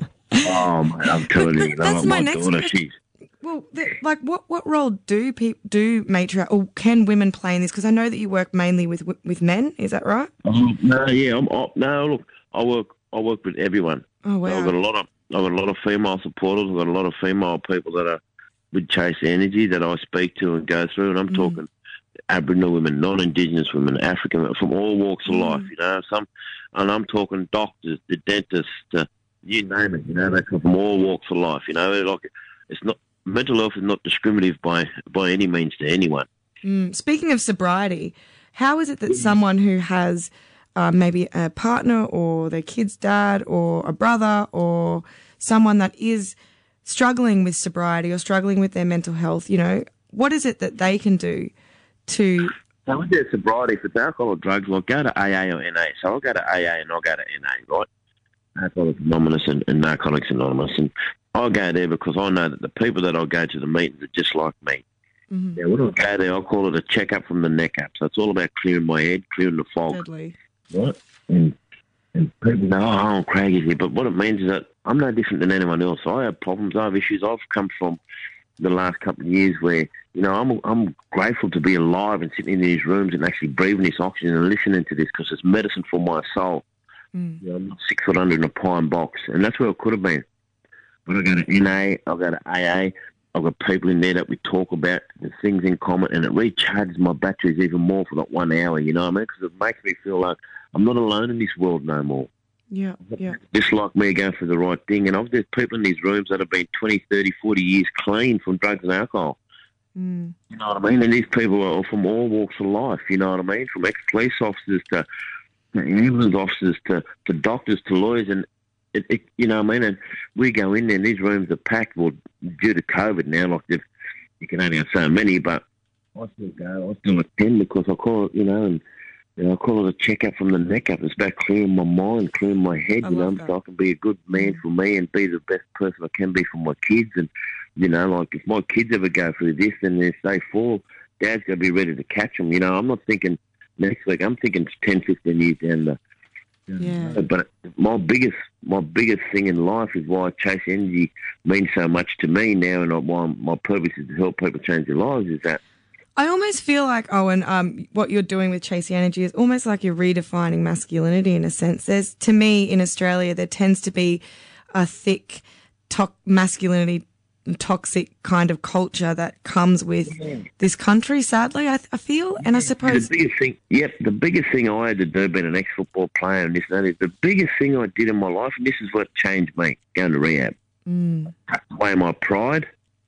Oh, mate, I'm telling you, you know, That's like my my next daughter, question. she's, Well, the, like, what, what role do peop, do matriarch or can women play in this? Because I know that you work mainly with with men. Is that right? oh, no, yeah, I'm, oh, no, look, I work, I work with everyone. Oh wow. I've got a lot of, I've got a lot of female supporters. I've got a lot of female people that are with Chase Energy that I speak to and go through, and I'm Mm. talking Aboriginal women, non-Indigenous women, African women, from all walks of Mm. life, you know, some, and I'm talking doctors, the dentists, uh, you name it, you know, they come from all walks of life, you know, like, it's not, mental health is not discriminative by, by any means to anyone. Mm. Speaking of sobriety, how is it that someone who has uh, maybe a partner or their kid's dad or a brother or someone that is struggling with sobriety or struggling with their mental health, you know, what is it that they can do to... So with their sobriety, if it's alcohol or drugs, I'll go to A A or N A. So I'll go to A A and I'll go to N A, right? Alcoholics Anonymous and, and Narcotics Anonymous. And I'll go there because I know that the people that I'll go to the meetings are just like me. Mhm. Yeah, when I go there, I'll call it a check-up from the neck up. So it's all about clearing my head, clearing the fog, Deadly. right? And, and people know, oh, Craig is here. But what it means is that I'm no different than anyone else. I have problems, I have issues. I've come from the last couple of years where, you know, I'm I'm grateful to be alive and sitting in these rooms and actually breathing this oxygen and listening to this because it's medicine for my soul. Mm. You know, I'm not six foot under in a pine box, and that's where I could have been. But I go to N A, I go to A A, I've got people in there that we talk about the things in common, and it recharges my batteries even more for that one hour, you know what I mean? Because it makes me feel like I'm not alone in this world no more. Yeah, yeah. Just like me going for the right thing. And I've, there's people in these rooms that have been twenty, thirty, forty years clean from drugs and alcohol. Mm. You know what I mean? And these people are from all walks of life, you know what I mean? From ex-police officers to, to ambulance officers to, to doctors to lawyers. And, it, it, you know what I mean? And we go in there and these rooms are packed, well, due to COVID now, like they've, you can only have so many, but I still go, I still attend because I call it, you know, and you know, I call it a check-up from the neck up. It's about clearing my mind, clearing my head, I you know, love that. so I can be a good man for me and be the best person I can be for my kids. And, you know, like if my kids ever go through this and if they fall, Dad's going to be ready to catch them. You know, I'm not thinking next week. I'm thinking ten, fifteen years down the... Yeah. But my biggest, my biggest thing in life is why Chase Energy means so much to me now, and why my purpose is to help people change their lives. Is that I almost feel like, Owen, um, what you're doing with Chasey Energy is almost like you're redefining masculinity in a sense. There's, to me, in Australia, there tends to be a thick to- masculinity, toxic kind of culture that comes with this country, sadly, I, I feel. And I suppose... the biggest thing? Yep, the biggest thing I had to do, being an ex-football player and this and that, is the biggest thing I did in my life, and this is what changed me, going to rehab. Mm, Took away my pride.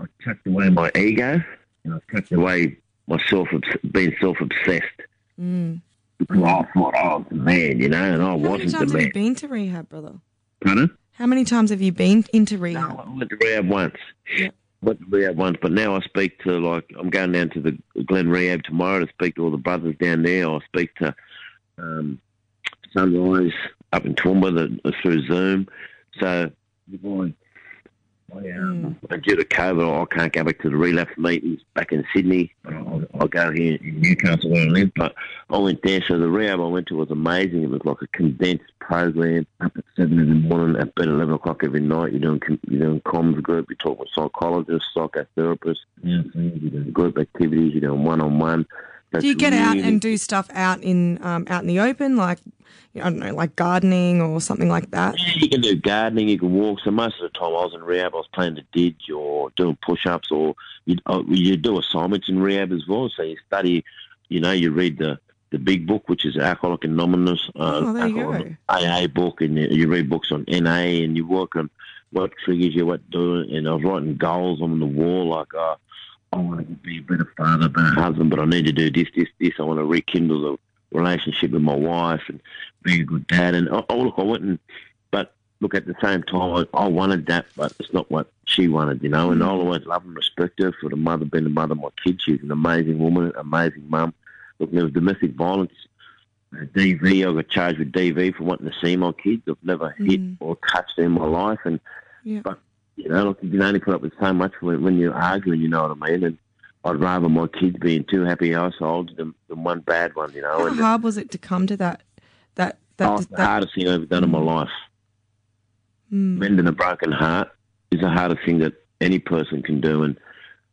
I tucked away my ego and I tucked away my self, being self-obsessed. Mm. Because I thought I was the man, you know, and I How wasn't many the times have man. you been to rehab, brother? Pardon? How many times have you been into No, rehab? I went to rehab once. Yep. Went to rehab once, but now I speak to, like, I'm going down to the Glen Rehab tomorrow to speak to all the brothers down there. I'll speak to um, Sunrise up in Toowoomba the, through Zoom. So, I, I, um, Mm. due to COVID, I can't go back to the relapse meetings back in Sydney. But I'll, I'll go here in Newcastle where I live. But I went there, so the rehab I went to was amazing. It was like a condensed program, up at seven in the morning, at bed at eleven o'clock every night. You're doing you're doing comms group. You're talking with psychologists, psychotherapists. Yeah, so you're doing group activities. You're doing one on one. Do you get out and do stuff out in um, out in the open, like, I don't know, like gardening or something like that? Yeah, you can do gardening, you can walk. So most of the time I was in rehab, I was playing the didge or doing push-ups, or you oh, you do assignments in rehab as well. So you study, you know, you read the, the big book, which is Alcoholic Anonymous, uh, Oh, there you go. A A book, and you, you read books on N A, and you work on what triggers you, what do. And I was writing goals on the wall, like, uh, I want to be a better father, a better husband, but I need to do this, this, this. I want to rekindle the relationship with my wife and be a good dad. And oh, look, I went and, but look, at the same time, I, I wanted that, but it's not what she wanted, you know. And I'll always love and respect her for the mother, being the mother of my kids. She's an amazing woman, amazing mum. Look, there was domestic violence, uh, D V. I got charged with D V for wanting to see my kids. I've never hit Mm. or touched them in my life, and Yeah. but you know, look, you can only put up with so much when, when you're arguing, you know what I mean? And I'd rather my kids be in two happy households than, than one bad one, you know. How and hard was it to come to that? That that, oh, it's the that hardest thing I've ever done in my life. Mm. Mending a broken heart is the hardest thing that any person can do, and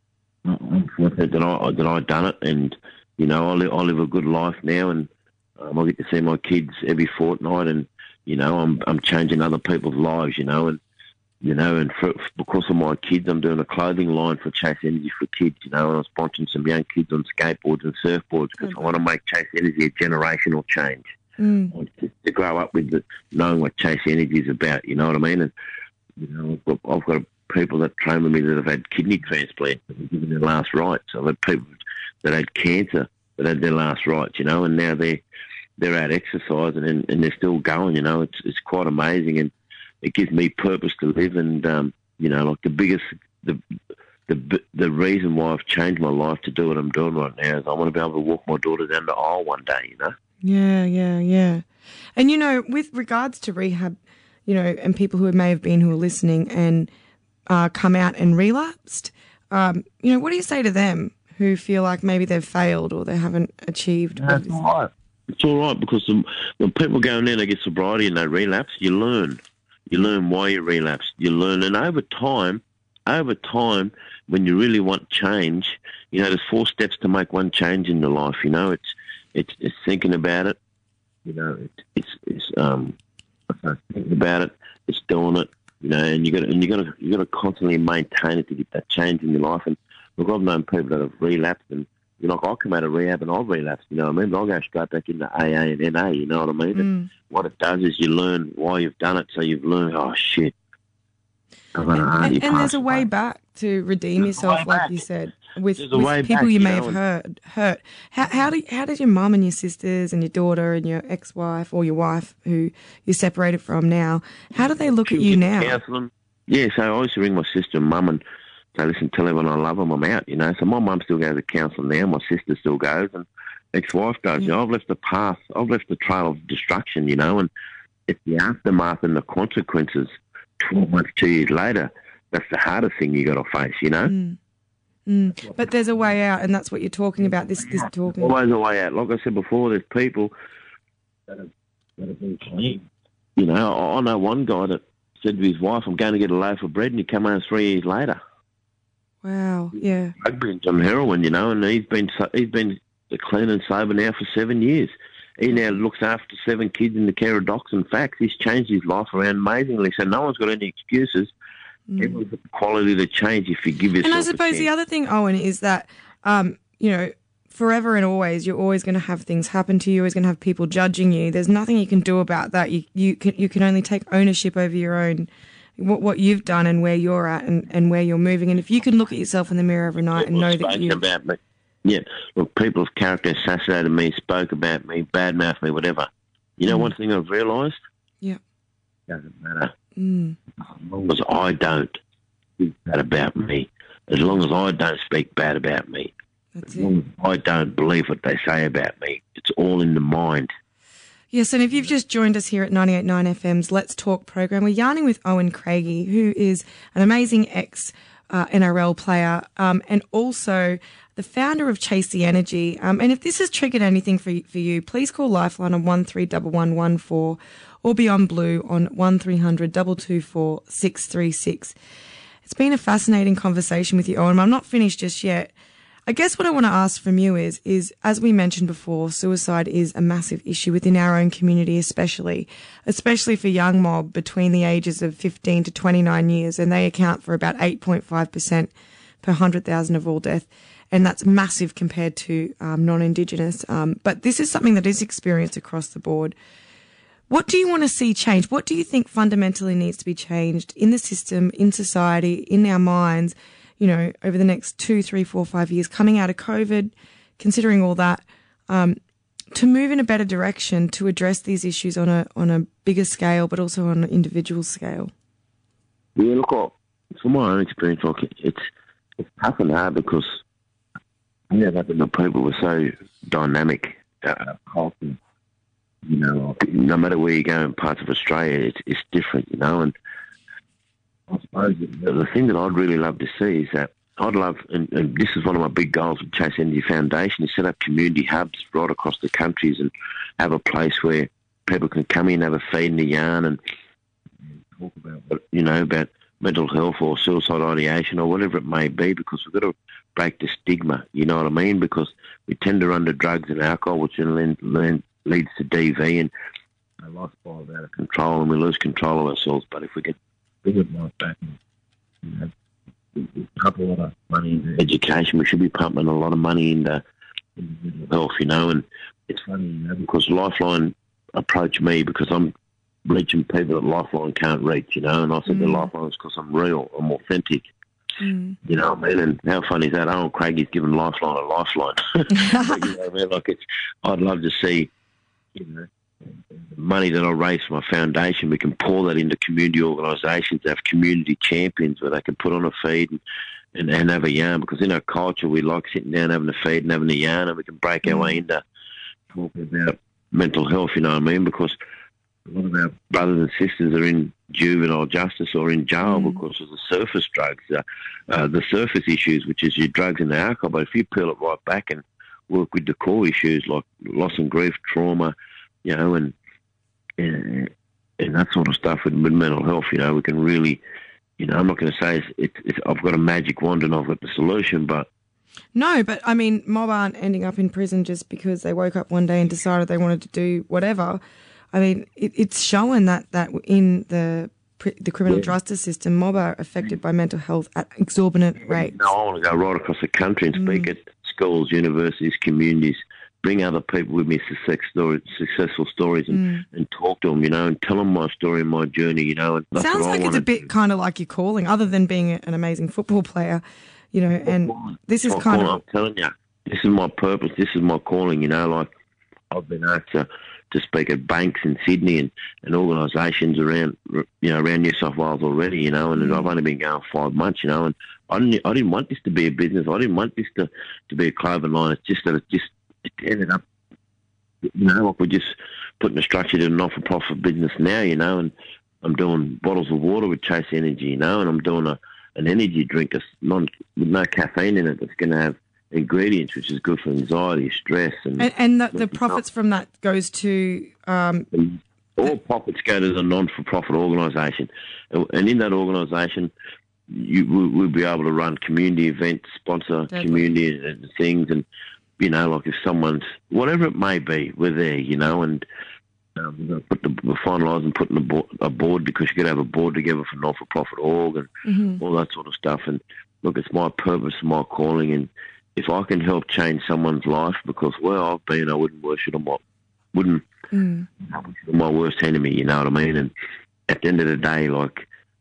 I'm fortunate that I that I done it, and you know, I live, I live a good life now, and um, I get to see my kids every fortnight, and you know, I'm I'm changing other people's lives, you know, and you know, and for, because of my kids, I'm doing a clothing line for Chase Energy for kids, you know, and I'm sponsoring some young kids on skateboards and surfboards because I want to make Chase Energy a generational change. Mm. I want to, to grow up with the, knowing what Chase Energy is about, you know what I mean? And, you know, I've got, I've got people that train with me that have had kidney transplants that have given their last rites. I've had people that had cancer that had their last rites, you know, and now they're, they're out exercising and, and they're still going, you know. It's it's quite amazing, and it gives me purpose to live. And, um, you know, like the biggest, the, the the reason why I've changed my life to do what I'm doing right now is I want to be able to walk my daughter down the aisle one day, you know. Yeah, yeah, yeah. And, you know, with regards to rehab, you know, and people who may have been who are listening and uh, come out and relapsed, um, you know, what do you say to them who feel like maybe they've failed or they haven't achieved? That's all right. It's all right, because the, when people go in there and they get sobriety and they relapse, you learn. You learn why you relapsed. You learn, and over time, over time, when you really want change, you know, there's four steps to make one change in your life. You know, it's it's it's thinking about it. You know, it's it's, it's um, thinking about it. It's doing it. You know, and you got and you got to you got to constantly maintain it to get that change in your life. And look, I've known people that have relapsed, and you know, like I'll come out of rehab and I'll relapse. You know what I mean? But I'll go straight back into A A and N A. You know what I mean? Mm. And what it does is you learn why you've done it. So you've learned, oh shit. And, and, and there's a way back to redeem There's a yourself, way like back. you said, with, There's a with way people back, you you may know, have and- hurt. Hurt. How, how did how did your mum and your sisters and your daughter and your ex-wife or your wife, who you're separated from now, how do they look at you now? Counselling. Yeah, so I used to ring my sister and mum and say, listen, tell everyone I love them, I'm out, you know. So my mum still goes to counselling now, my sister still goes, and ex-wife does. You know, I've left the path, I've left the trail of destruction, you know, and it's the aftermath and the consequences twelve months, two years later, that's the hardest thing you got to face, you know. Mm. Mm. But there's a way out, and that's what you're talking about, this, this talking. Always a way out. Like I said before, there's people that have, that have been clean. You know, I, I know one guy that said to his wife, I'm going to get a loaf of bread, and he came home three years later. Wow, yeah. Rugby on heroin, you know, and he's been so- he's been clean and sober now for seven years. He now looks after seven kids in the care of docs and facts. He's changed his life around amazingly, so no one's got any excuses. Mm. Everyone's got the quality to change if you give yourself And I a suppose the chance. other thing, Owen, is that, um, you know, forever and always, you're always going to have things happen to you. You're always going to have people judging you. There's nothing you can do about that. You you can you can only take ownership over your own what, what you've done and where you're at and, and where you're moving. And if you can look at yourself in the mirror every night and know that you... about me. Yeah, look, people's character assassinated me, spoke about me, badmouthed me, whatever. You know mm. one thing I've realised? Yeah. Doesn't matter. Mm. As long as I don't speak bad about me, as long as I don't speak bad about me, That's as it. long as I don't believe what they say about me, it's all in the mind. Yes, and if you've just joined us here at ninety-eight point nine F M's Let's Talk program, we're yarning with Owen Craigie, who is an amazing ex uh, N R L player um, and also the founder of Chase the Energy. Um, and if this has triggered anything for, for you, please call Lifeline on one three one one one four or Beyond Blue on one three hundred two two four six three six. It's been a fascinating conversation with you, Owen. I'm not finished just yet. I guess what I want to ask from you is, is as we mentioned before, suicide is a massive issue within our own community, especially, especially for young mob between the ages of fifteen to twenty-nine years, and they account for about eight point five percent per one hundred thousand of all death. And that's massive compared to um, non-Indigenous. Um, but this is something that is experienced across the board. What do you want to see change? What do you think fundamentally needs to be changed in the system, in society, in our minds, you know, over the next two, three, four, five years, coming out of COVID, considering all that, um, to move in a better direction to address these issues on a on a bigger scale, but also on an individual scale? Yeah, look, from my own experience, look, it's, it's tough and hard because yeah, that the people were so dynamic, uh, culture. You know, no matter where you go in parts of Australia, it's, it's different, you know. And I suppose the, the thing that I'd really love to see is that I'd love, and, and this is one of my big goals with Chase Energy Foundation, is set up community hubs right across the countries and have a place where people can come in, have a feed and a yarn and talk about, you know, about mental health or suicide ideation or whatever it may be, because we've got to break the stigma, you know what I mean? Because we tend to run to drugs and alcohol, which then leads to D V and a lifestyle out of control, and we lose control of ourselves. But if we can bring it right back and, you know, we pump a lot of money into education, we should be pumping a lot of money into, into mental health, you know. And it's funny, you know, because Lifeline approached me because I'm reaching people that Lifeline can't reach, you know, and I said mm. the Lifeline is because I'm real, I'm authentic. Mm. You know what I mean? And how funny is that? Owen Craigie's given Lifeline a lifeline. You know what I mean? Like, it's, I'd love to see, you know, the money that I raise for my foundation, we can pour that into community organisations, have community champions where they can put on a feed and, and, and have a yarn, because in our culture we like sitting down having a feed and having a yarn, and we can break mm. our way into talking about mental health, you know what I mean? Because a lot of our brothers and sisters are in juvenile justice or in jail mm. because of the surface drugs, uh, uh, the surface issues, which is your drugs and the alcohol. But if you peel it right back and work with the core issues like loss and grief, trauma, you know, and and, and that sort of stuff with, with mental health, you know, we can really, you know, I'm not going to say it's, it's, it's, I've got a magic wand and I've got the solution, but... No, but, I mean, mob aren't ending up in prison just because they woke up one day and decided they wanted to do whatever. I mean, it, it's showing that, that in the the criminal yeah. justice system, mob are affected by mental health at exorbitant rates. No, I want to go right across the country and speak mm. at schools, universities, communities, bring other people with me success stories, successful stories and, mm. and talk to them, you know, and tell them my story and my journey, you know. And that's Sounds what like I it's a bit do. kind of like your calling, other than being an amazing football player, you know, and this is my kind calling, of... I'm telling you, this is my purpose, this is my calling, you know, like I've been asked to, to speak at banks in Sydney and, and organisations around, you know, around New South Wales already, you know, and mm. I've only been going five months, you know, and I didn't, I didn't want this to be a business. I didn't want this to, to be a clothing line. It's just that it just it ended up, you know, like we're just putting a structure to a not-for-profit business now, you know, and I'm doing bottles of water with Chase Energy, you know, and I'm doing a an energy drink that's non, with no caffeine in it that's going to have ingredients which is good for anxiety, stress, and and, and the, the profits from that goes to um, all profits go to the non-for-profit organisation, and in that organisation, you we'll be able to run community events, sponsor Deadly. community and things, and you know, like if someone's whatever it may be, we're there, you know, and um, we're going to put the we're finalising putting a board, a board because you could have a board together for non-for-profit org and mm-hmm. all that sort of stuff. And look, it's my purpose, my calling, and if I can help change someone's life, because where I've been, I wouldn't wish it on my, wouldn't mm. my worst enemy, you know what I mean? And at the end of the day, like,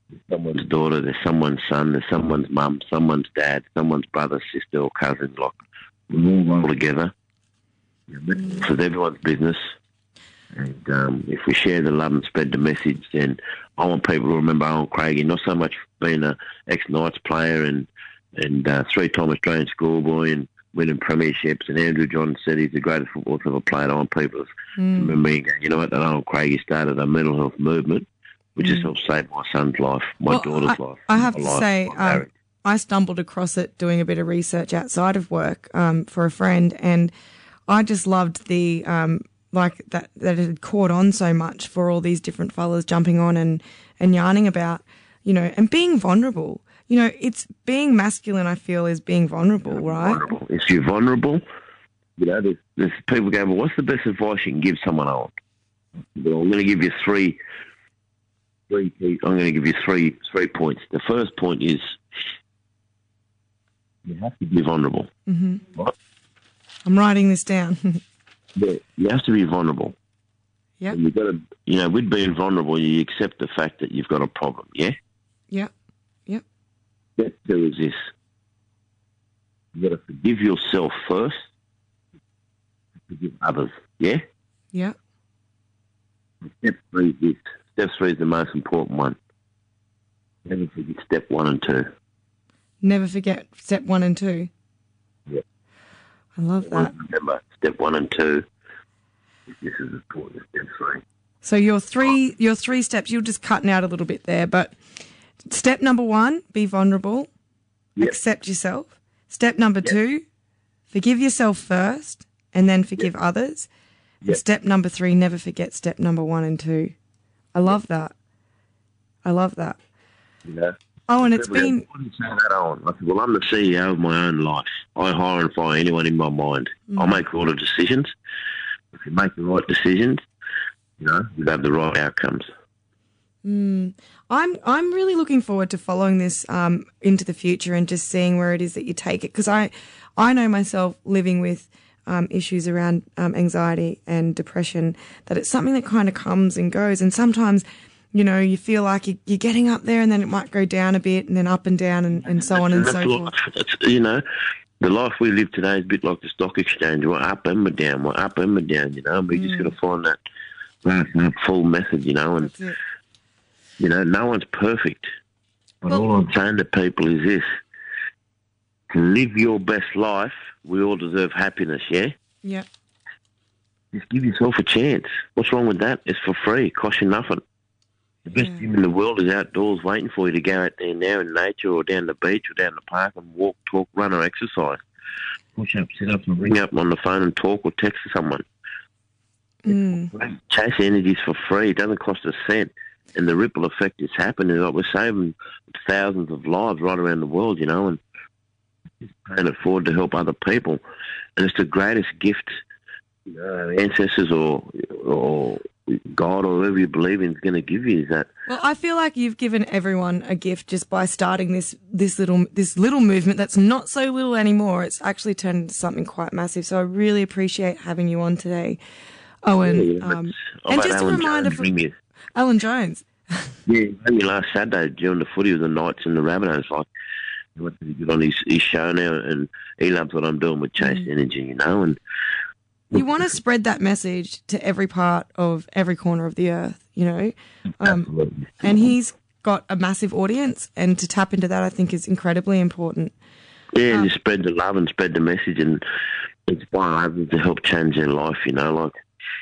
There's someone's daughter, there's someone's son, there's someone's mum, someone's dad, someone's brother, sister or cousin. Like, we all roll together. It's everyone's business. And um, if we share the love and spread the message, then I want people to remember Owen Craigie, not so much being an ex-Knights player and, and uh, three-time Australian schoolboy and winning premierships, and Andrew John said he's the greatest footballer ever played. I want people to mm. remember, you know what, that Owen Craigie started a mental health movement, which mm. has helped save my son's life, my well, daughter's I, life. I have to life, say, um, I stumbled across it doing a bit of research outside of work um, for a friend, and I just loved the... Um, like that, that it had caught on so much for all these different fellas jumping on and, and yarning about, you know, and being vulnerable. You know, it's being masculine, I feel, is being vulnerable, right? Vulnerable. If you're vulnerable, you know, there's, there's people go, well, what's the best advice you can give someone on? Well, I'm going to give you three, three, I'm going to give you three, three points. The first point is you have to be vulnerable. Mm-hmm. Right? I'm writing this down. Yeah, you have to be vulnerable. Yeah. You've got to, you know, with being vulnerable, you accept the fact that you've got a problem. Yeah. Yeah. Yep. Step two is this: you got to forgive yourself first, forgive others. Yeah. Yeah. Step three is this. Step three is the most important one. Never forget step one and two. Never forget step one and two. Yeah. I love that. Remember, step one and two. This is important. Step three. So your three, your three steps. You're just cutting out a little bit there, but step number one: be vulnerable, yep. accept yourself. Step number yep. two: forgive yourself first, and then forgive yep. others. Yep. And step number three: never forget step number one and two. I love that. I love that. Yeah. Oh, and it's People been... Go, say that on. I said, well, I'm the C E O of my own life. I hire and fire anyone in my mind. Mm. I make all the decisions. If you make the right decisions, you know, you have the right outcomes. Mm. I'm I'm really looking forward to following this um, into the future and just seeing where it is that you take it, because I, I know myself living with um, issues around um, anxiety and depression, that it's something that kind of comes and goes, and sometimes... You know, you feel like you're getting up there and then it might go down a bit and then up and down and, and so on and, and so forth. It's, you know, the life we live today is a bit like the stock exchange. We're up and we're down, we're up and we're down, you know, and we mm. just got to find that uh, full method, you know. And, you know, no one's perfect. But well, all I'm saying to people is this: to live your best life, we all deserve happiness, yeah? Yeah. Just give yourself a chance. What's wrong with that? It's for free, it costs you nothing. The best yeah. gym in the world is outdoors waiting for you to go out there now in nature or down the beach or down the park and walk, talk, run or exercise. Push up, sit up and ring up on the phone and talk or text to someone. Mm. Chase energies for free. It doesn't cost a cent. And the ripple effect is happening. Like, we're saving thousands of lives right around the world, you know, and just can't afford to help other people. And it's the greatest gift, you know, ancestors or or God or whoever you believe in is going to give you, is that. Well, I feel like you've given everyone a gift just by starting this this little this little movement that's not so little anymore. It's actually turned into something quite massive. So I really appreciate having you on today, Owen. Yeah, um, and just Alan a reminder Jones, for Alan Jones. Yeah, he rang me last Saturday during the footy with the Knights and the Rabbitohs. Like, he wants to get on his, his show now, and he loves what I'm doing with Chase mm. Energy, you know, and. You want to spread that message to every part of every corner of the earth, you know. Um, Absolutely. And he's got a massive audience, and to tap into that, I think, is incredibly important. Yeah, and um, you spread the love and spread the message and inspire others to help change their life, you know. Like,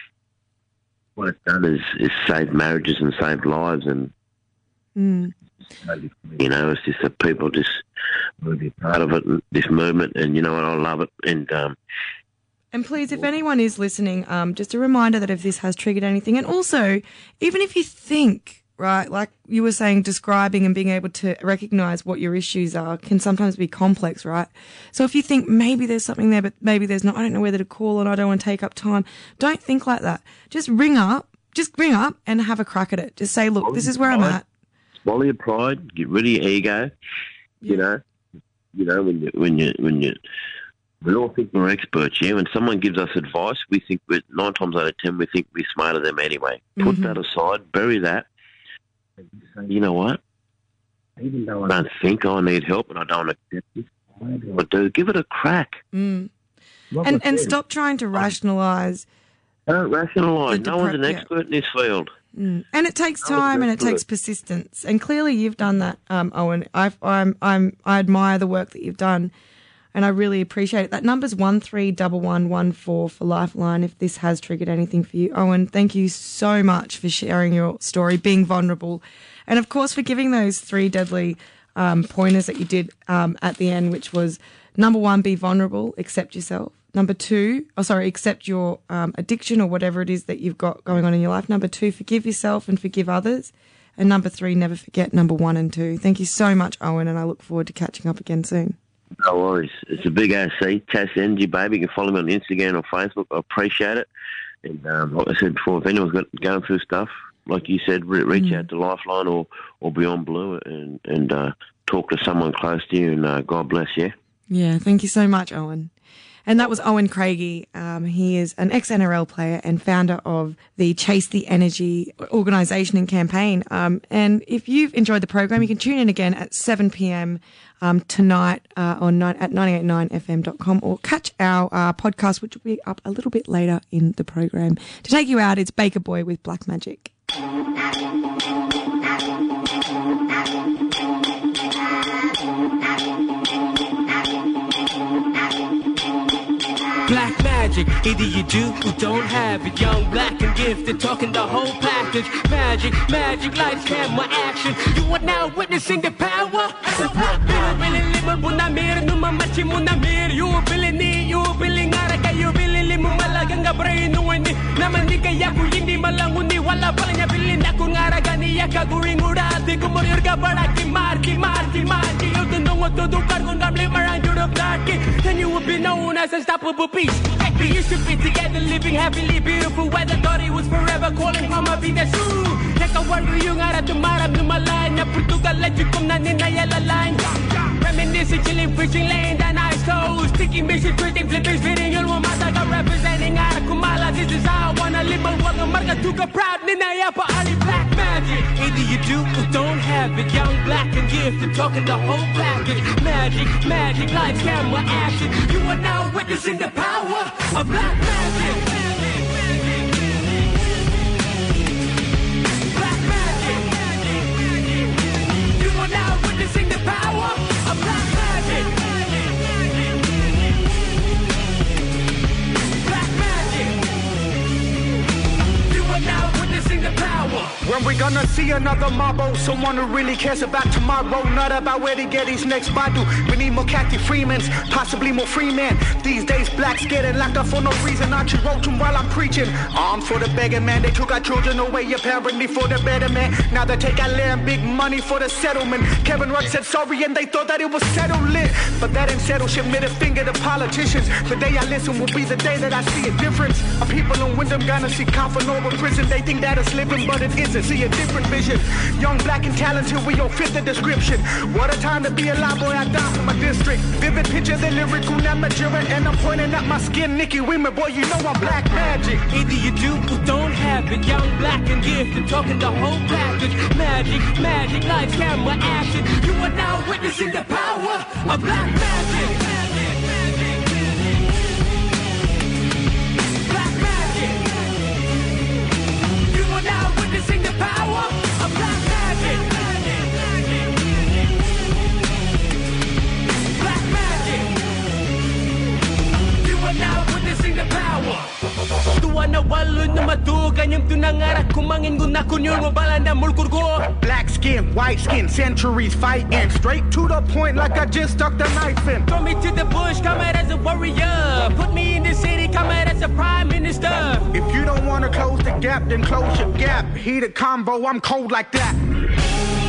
what it's done is, is save marriages and save lives, and, mm. you know, it's just that people just want to be part of it, and this movement, and, you know what, I love it, and... um And please, if anyone is listening, um, just a reminder that if this has triggered anything, and also, even if you think, right, like you were saying, describing and being able to recognise what your issues are can sometimes be complex, right? So if you think maybe there's something there, but maybe there's not, I don't know whether to call and I don't want to take up time, don't think like that. Just ring up, just ring up and have a crack at it. Just say, look, this is where I'm at. Swallow your pride, get rid of your ego, you know, you know, when you, when you, when you, we all think we're experts, yeah? When someone gives us advice, we think we're, nine times out of ten, we think we're smarter than them anyway. Put mm-hmm. that aside, bury that, and say, you know what? even though I don't think I need help and I don't accept this, I do. Give it a crack. Mm. And and stop trying to rationalise. Don't rationalise. No depre- one's an yeah. expert in this field. Mm. And it takes time and it takes persistence. And clearly you've done that, um, Owen. I've, I'm, I'm, I admire the work that you've done and I really appreciate it. That number's one three one one one four for Lifeline if this has triggered anything for you. Owen, thank you so much for sharing your story, being vulnerable, and of course for giving those three deadly um, pointers that you did um, at the end, which was number one, be vulnerable, accept yourself. Number two, oh sorry, accept your um, addiction or whatever it is that you've got going on in your life. Number two, forgive yourself and forgive others. And number three, never forget number one and two. Thank you so much, Owen, and I look forward to catching up again soon. No worries. It's a big A C, Tass Energy, baby. You can follow me on Instagram or Facebook. I appreciate it. And um, like I said before, if anyone's got, going through stuff, like you said, re- reach mm. out to Lifeline or, or Beyond Blue and, and uh, talk to someone close to you, and uh, God bless you. Yeah, thank you so much, Owen. And that was Owen Craigie. Um, he is an ex-N R L player and founder of the Chase the Energy organisation and campaign. Um, and if you've enjoyed the program, you can tune in again at seven p.m. Um, tonight uh, on ni- at ninety-eight point nine f m dot com or catch our uh, podcast, which will be up a little bit later in the program. To take you out, it's Baker Boy with Black Magic. Black magic, either you do or don't have it. Young, black and gifted, talking the whole package. Magic, magic, lights, camera, action. You are now witnessing the power of black magic. You feeling it, you feeling araka, you feeling limu malagang gabrain nuwani. Naman di kaya ko hindi malanguni, wala pala niya bilin ako ngaraga niya kaguring urati. Kumurir ka baraki, marki, marki, marki. You don't know what to do, kargon gamli marang jurok darki. Then you would be known as unstoppable beast. We used to be together, living happily, beautiful weather. Thought it was forever, calling from a vida su. Neka waru yung ara tumarap numalan. Na Portugal at you kung naninayala line. Reminiscing, chilling, preaching, laying down ice toes. Sticking, mission, twisting, flipping, spitting. Yun mo mataga representing ara kumala. This is how I wanna live. But wag ang marka tuka proud. Ninaya pa ali black magic. Either you do or don't have it. Young, black and gifted, talking the whole package. Magic, magic, lights, camera, action. You are now witnessing the power of black magic. Black magic. You are now witnessing the power of black magic. Black magic. You are now witnessing the power. When we gonna see another Marbo, someone who really cares about tomorrow, not about where to get his next Badu. We need more Kathy Freemans, possibly more free men. These days blacks getting locked up for no reason. Archie wrote them while I'm preaching. Armed for the begging man, they took our children away apparently for the better man. Now they take our land, big money for the settlement. Kevin Rudd said sorry and they thought that it was settled lit. But that ain't settled shit, middle finger to politicians. The day I listen will be the day that I see a difference. Our people in Wyndham gonna see Coffin over prison. They think that it's living, but it isn't. See a different vision. Young, black and talented, we all fit the description. What a time to be alive, boy, I die for my district. Vivid picture, the lyrical Namatjira, and I'm pointing at my skin, Nicky Wimmer, boy, you know I'm black magic. Either you do or don't have it. Young, black and gifted, talking the whole package. Magic, magic, lights, camera, action. You are now witnessing the power of black magic. Black magic. You are now witnessing the power of black magic. Black magic. You are now witnessing the power. Tuwa na walo na matugan yung tunangarak kumangin ko na kunyon mo balanda mulkur ko. Black skin, white skin, centuries fighting. Straight to the point like I just stuck the knife in. Throw me to the bush, come out as a warrior. Put me in the city, come out as a prime minister. If you don't wanna close the gap, then close your gap. Heated combo, I'm cold like that.